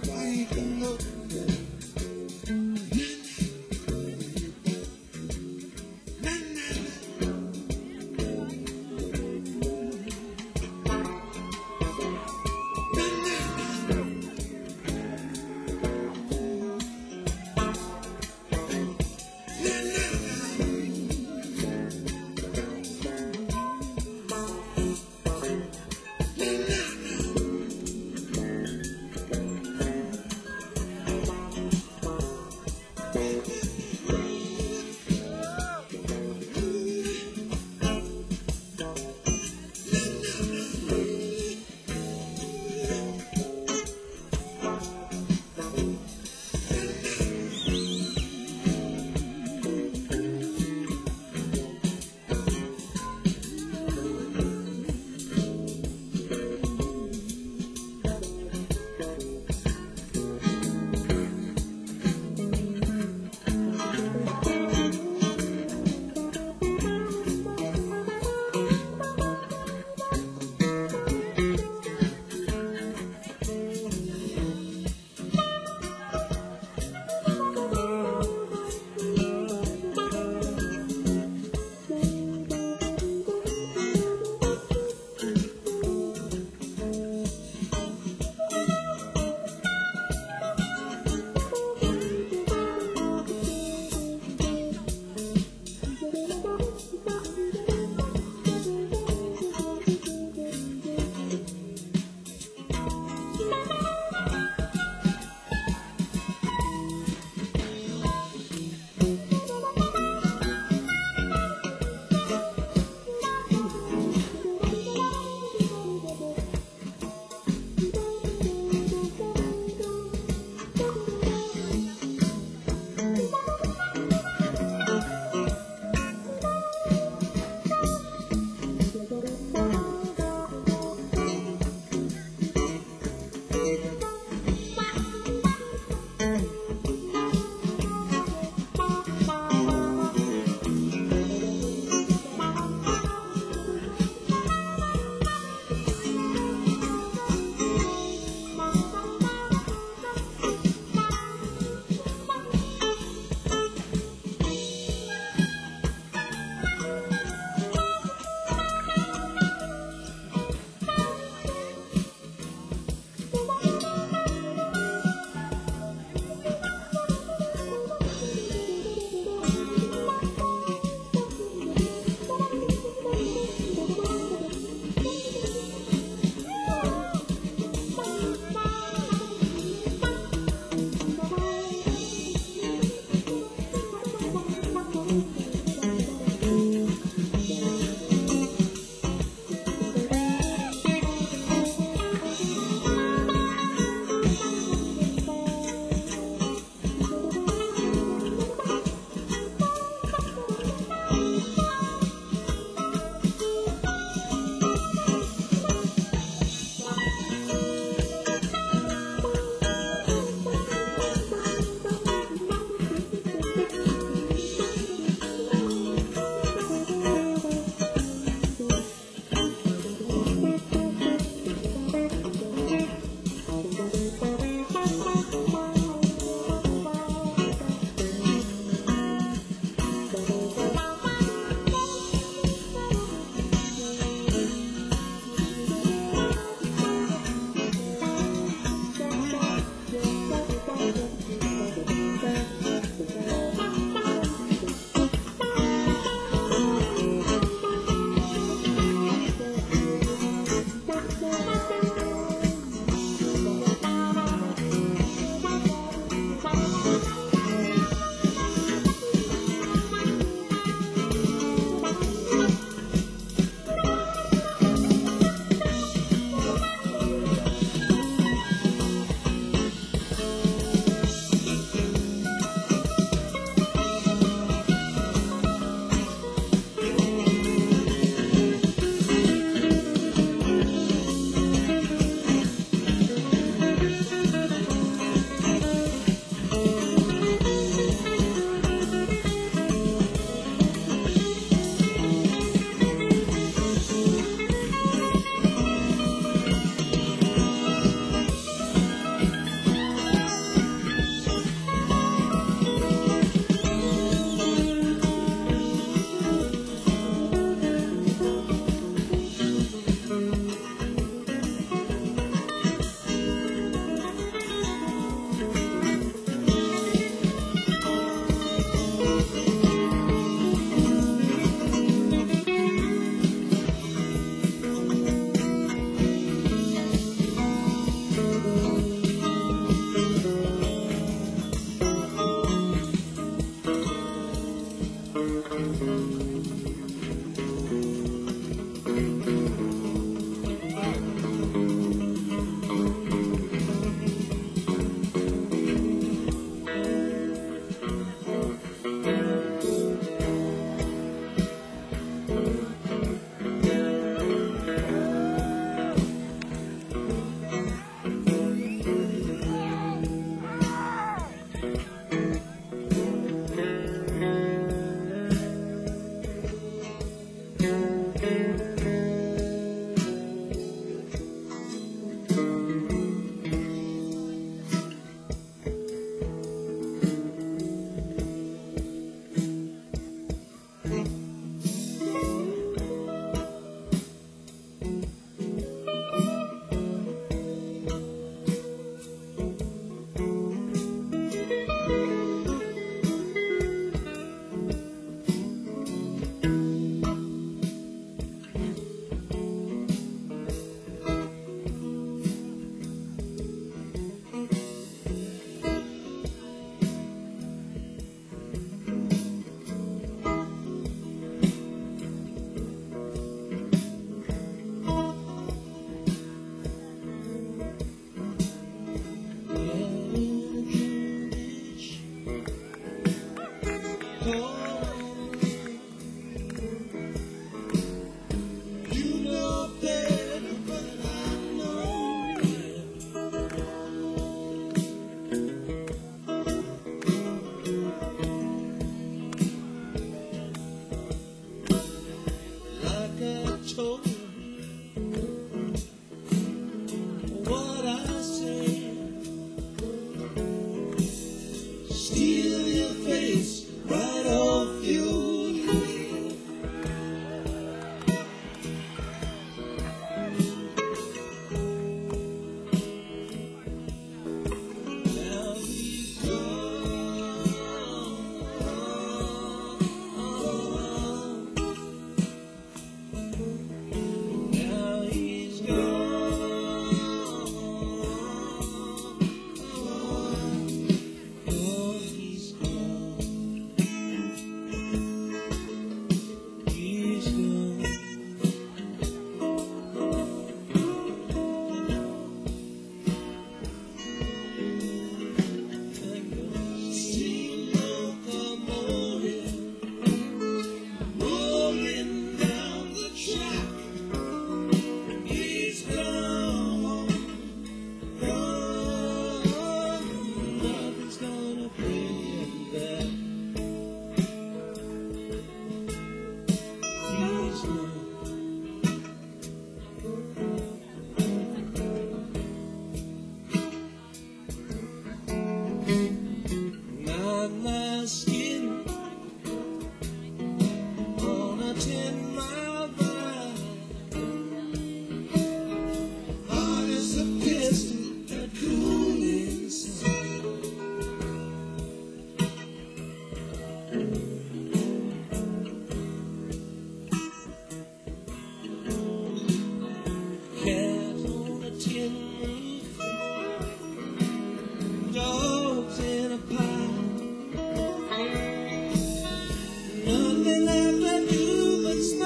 Nothing left to do but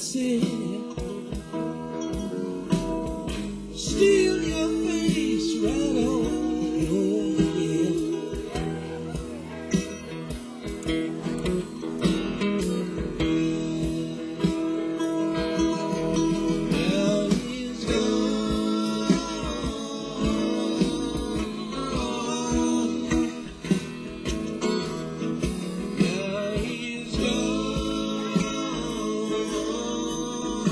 said, steal your face right on your head. Now he's gone. Now he's gone.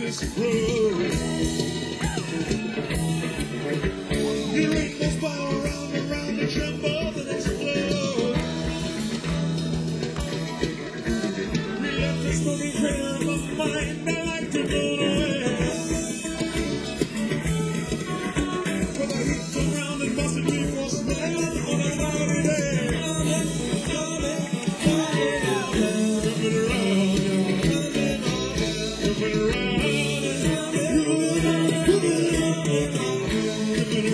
explode. Your rainbows bow around and round and tremble and explode. Relive the smoking crater of my mind, I like to go away. For the heat come round and busted me for smelling on a cloudy day. Coming around, coming around, coming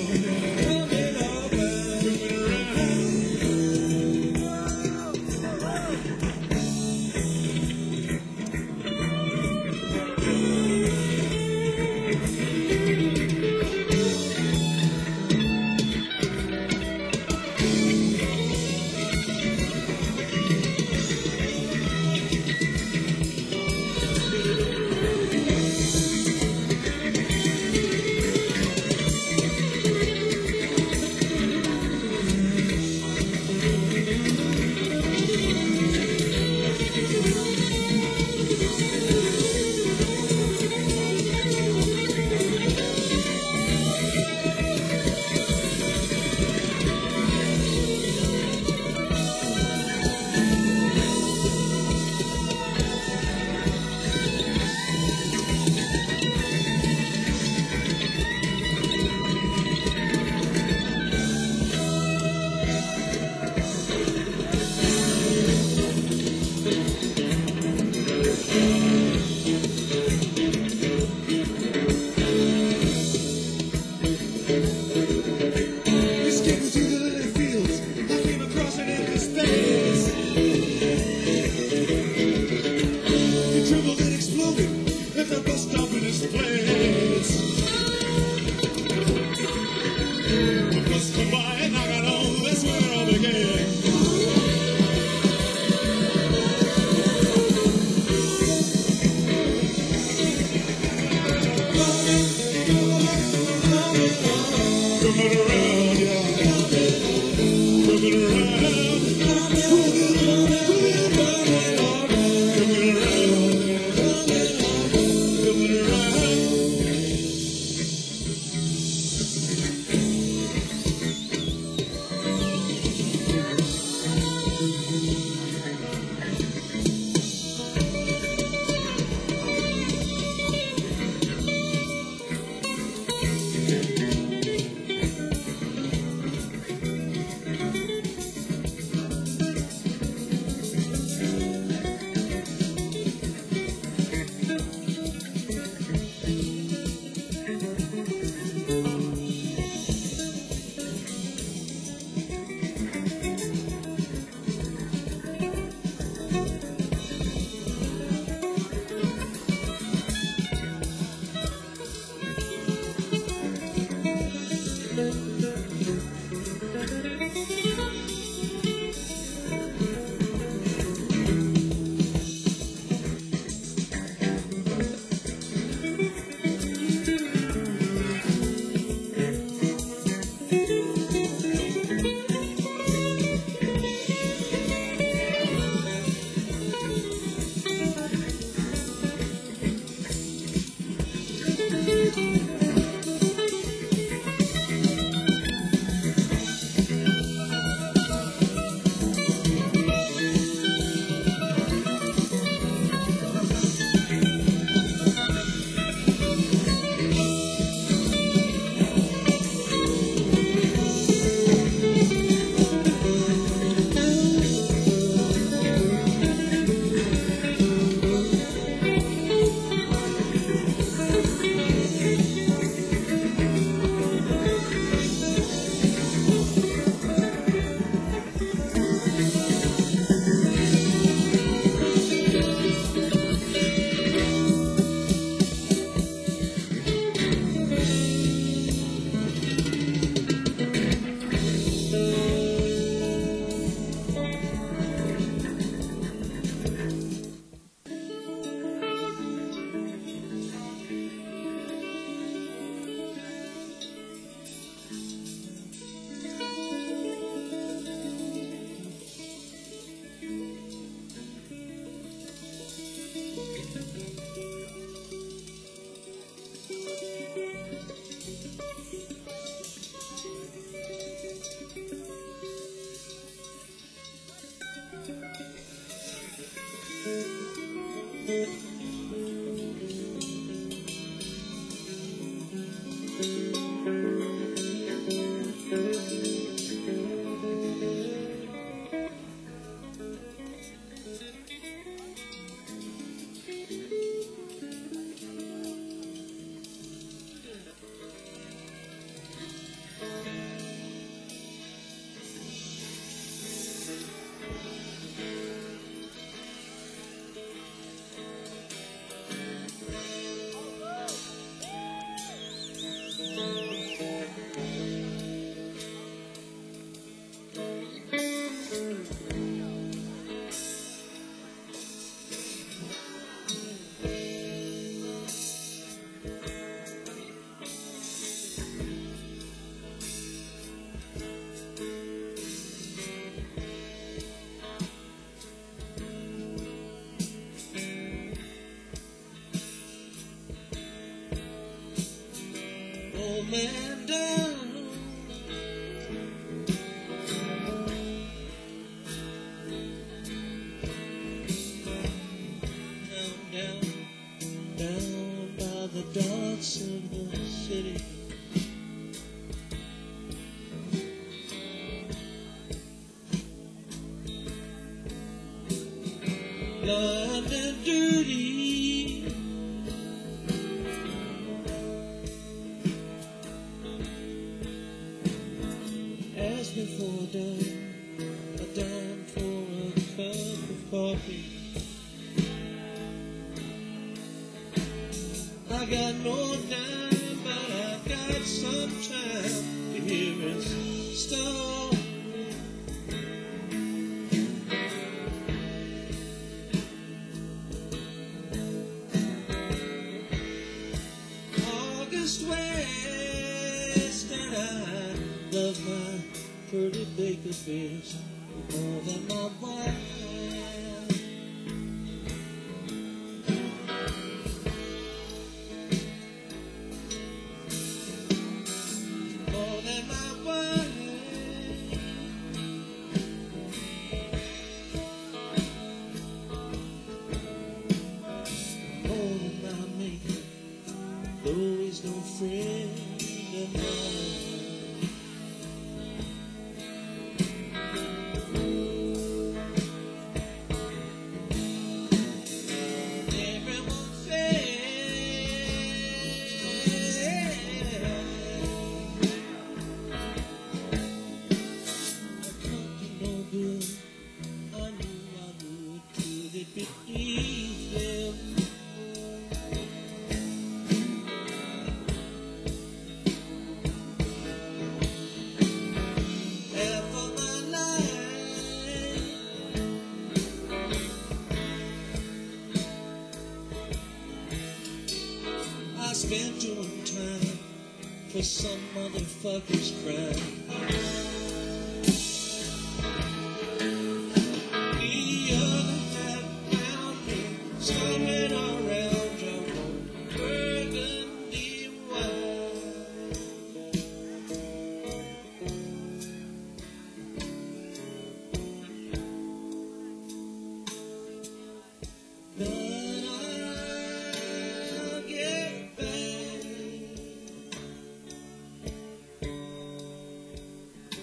escaping through the lily fields, I came across an empty space. It trembled and exploded at the bus stop in its place. The bus come by and I got on, that's where I began. Coming around, yeah. Coming around. Coming around. Coming around. Old man down, down, down, down by the docks of the city. Blind and dirty, ask me for a dime, a dime for a cup of coffee. I got no dime, but I've got some time to hear his story. August West, and I love my pretty baker fish more than my wife. More than my wife. More than my mate, though he's no friend of mine. Everyone says I can't do no good. I knew, I knew it could it be pleased them. Half of my life I spent doing time for some motherfucker's crime. The other half found me somewhere around your burgundy wine. But I'll get back.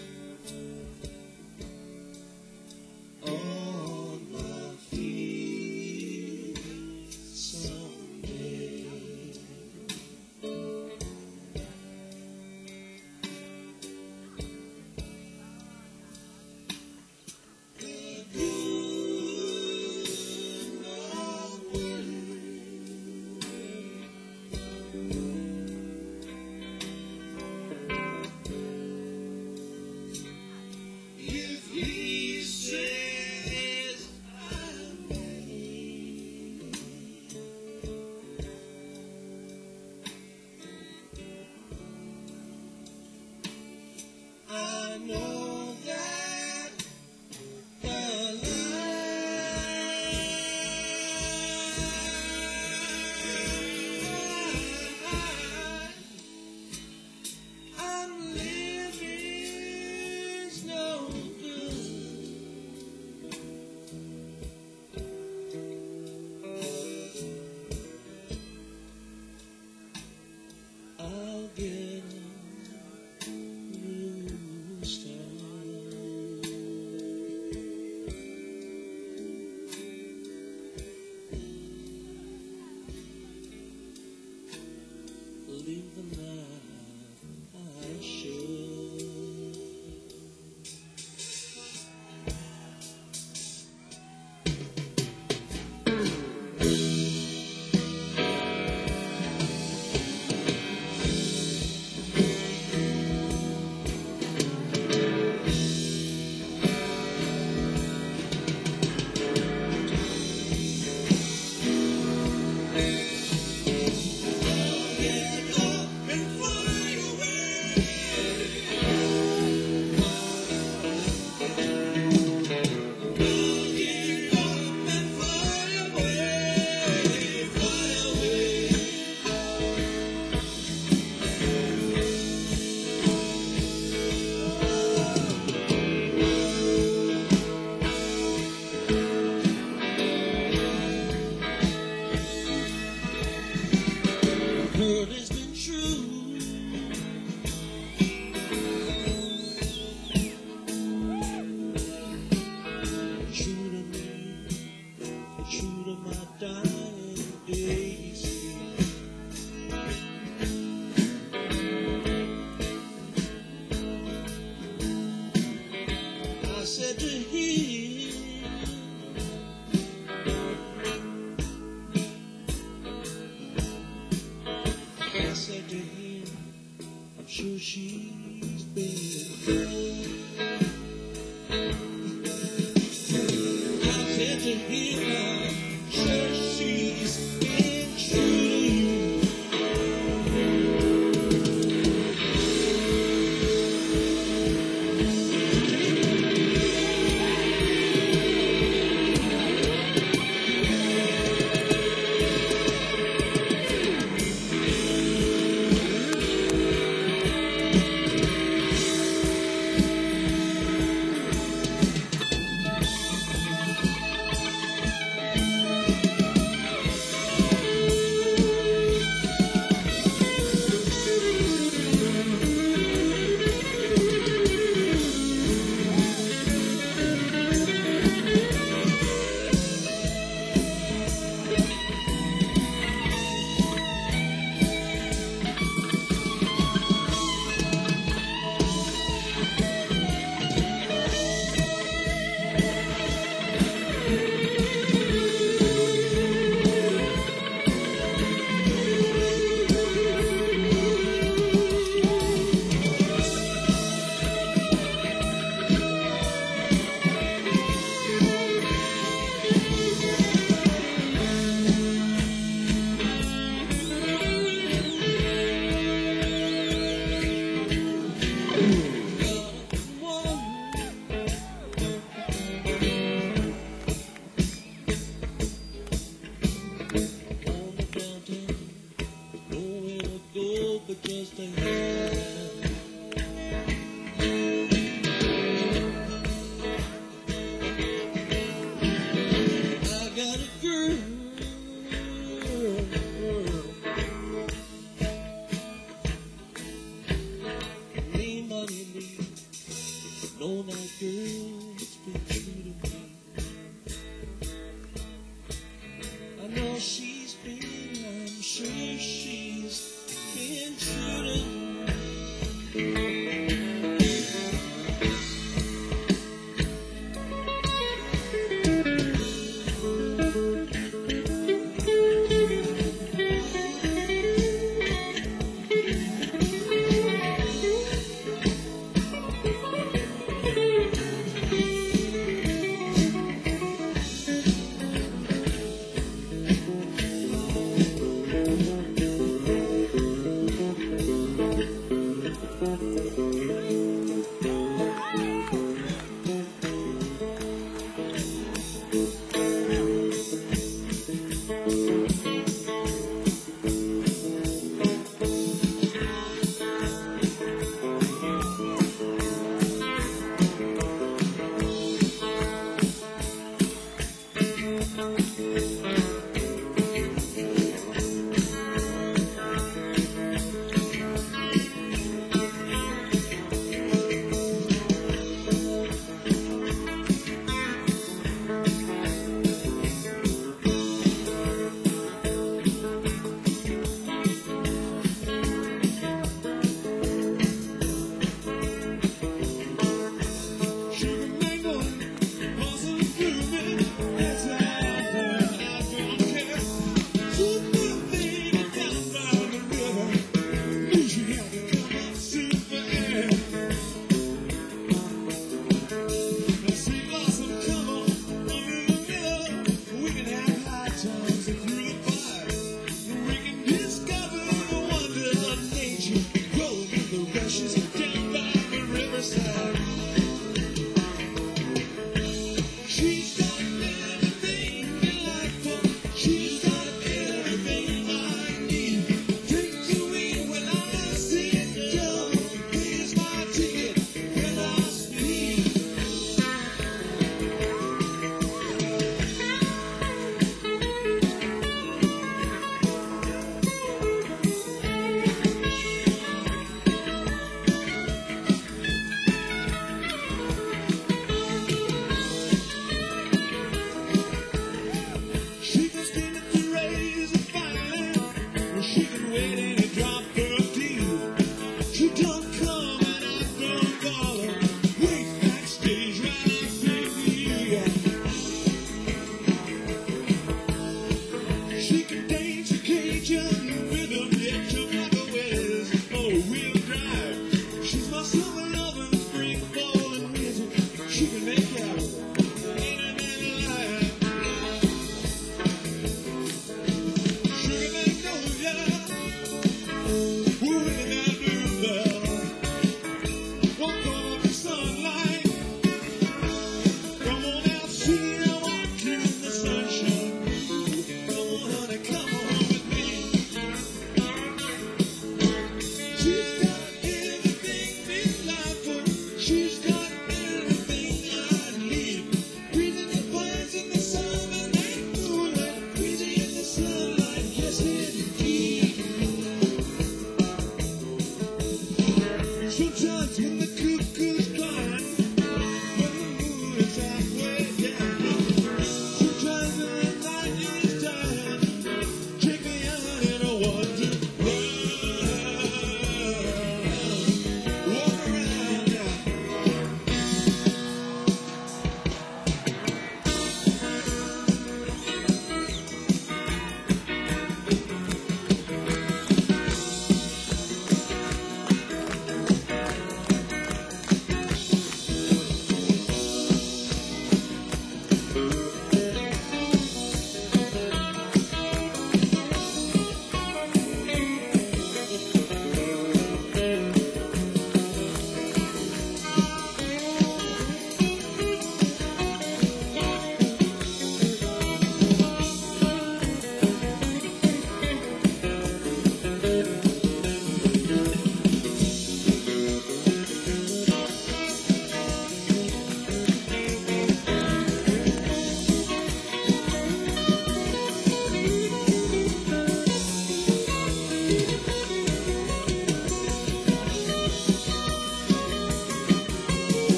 said to him, I'm sure she's been true to you.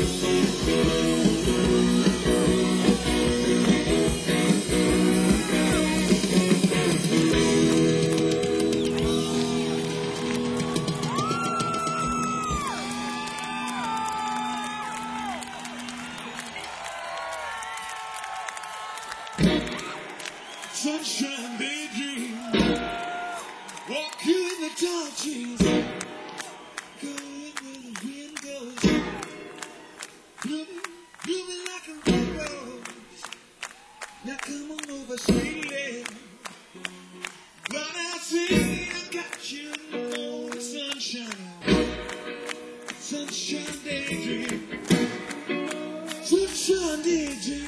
Sunshine daydream, walk you in the dark trees, going where the wind goes, blooming, blooming like a red rose. Now come on over, sweetie. But I see I got you in the morning sunshine, sunshine daydream, sunshine daydream.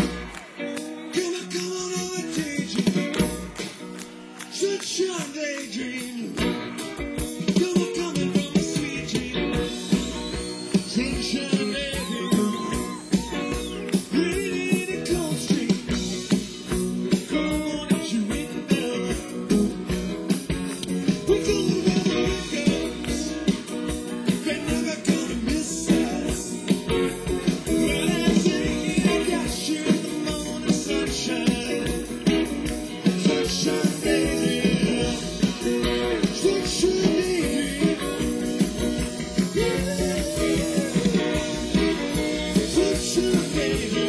Sunshine daydream, you're coming from a sweet dream. Sunshine daydream, reading in the cold stream. Come on, don't you ring the bell. We're going where the wind goes. They're never gonna miss us. When I say I got you in the morning sunshine, sunshine daydream. Sunshine, baby.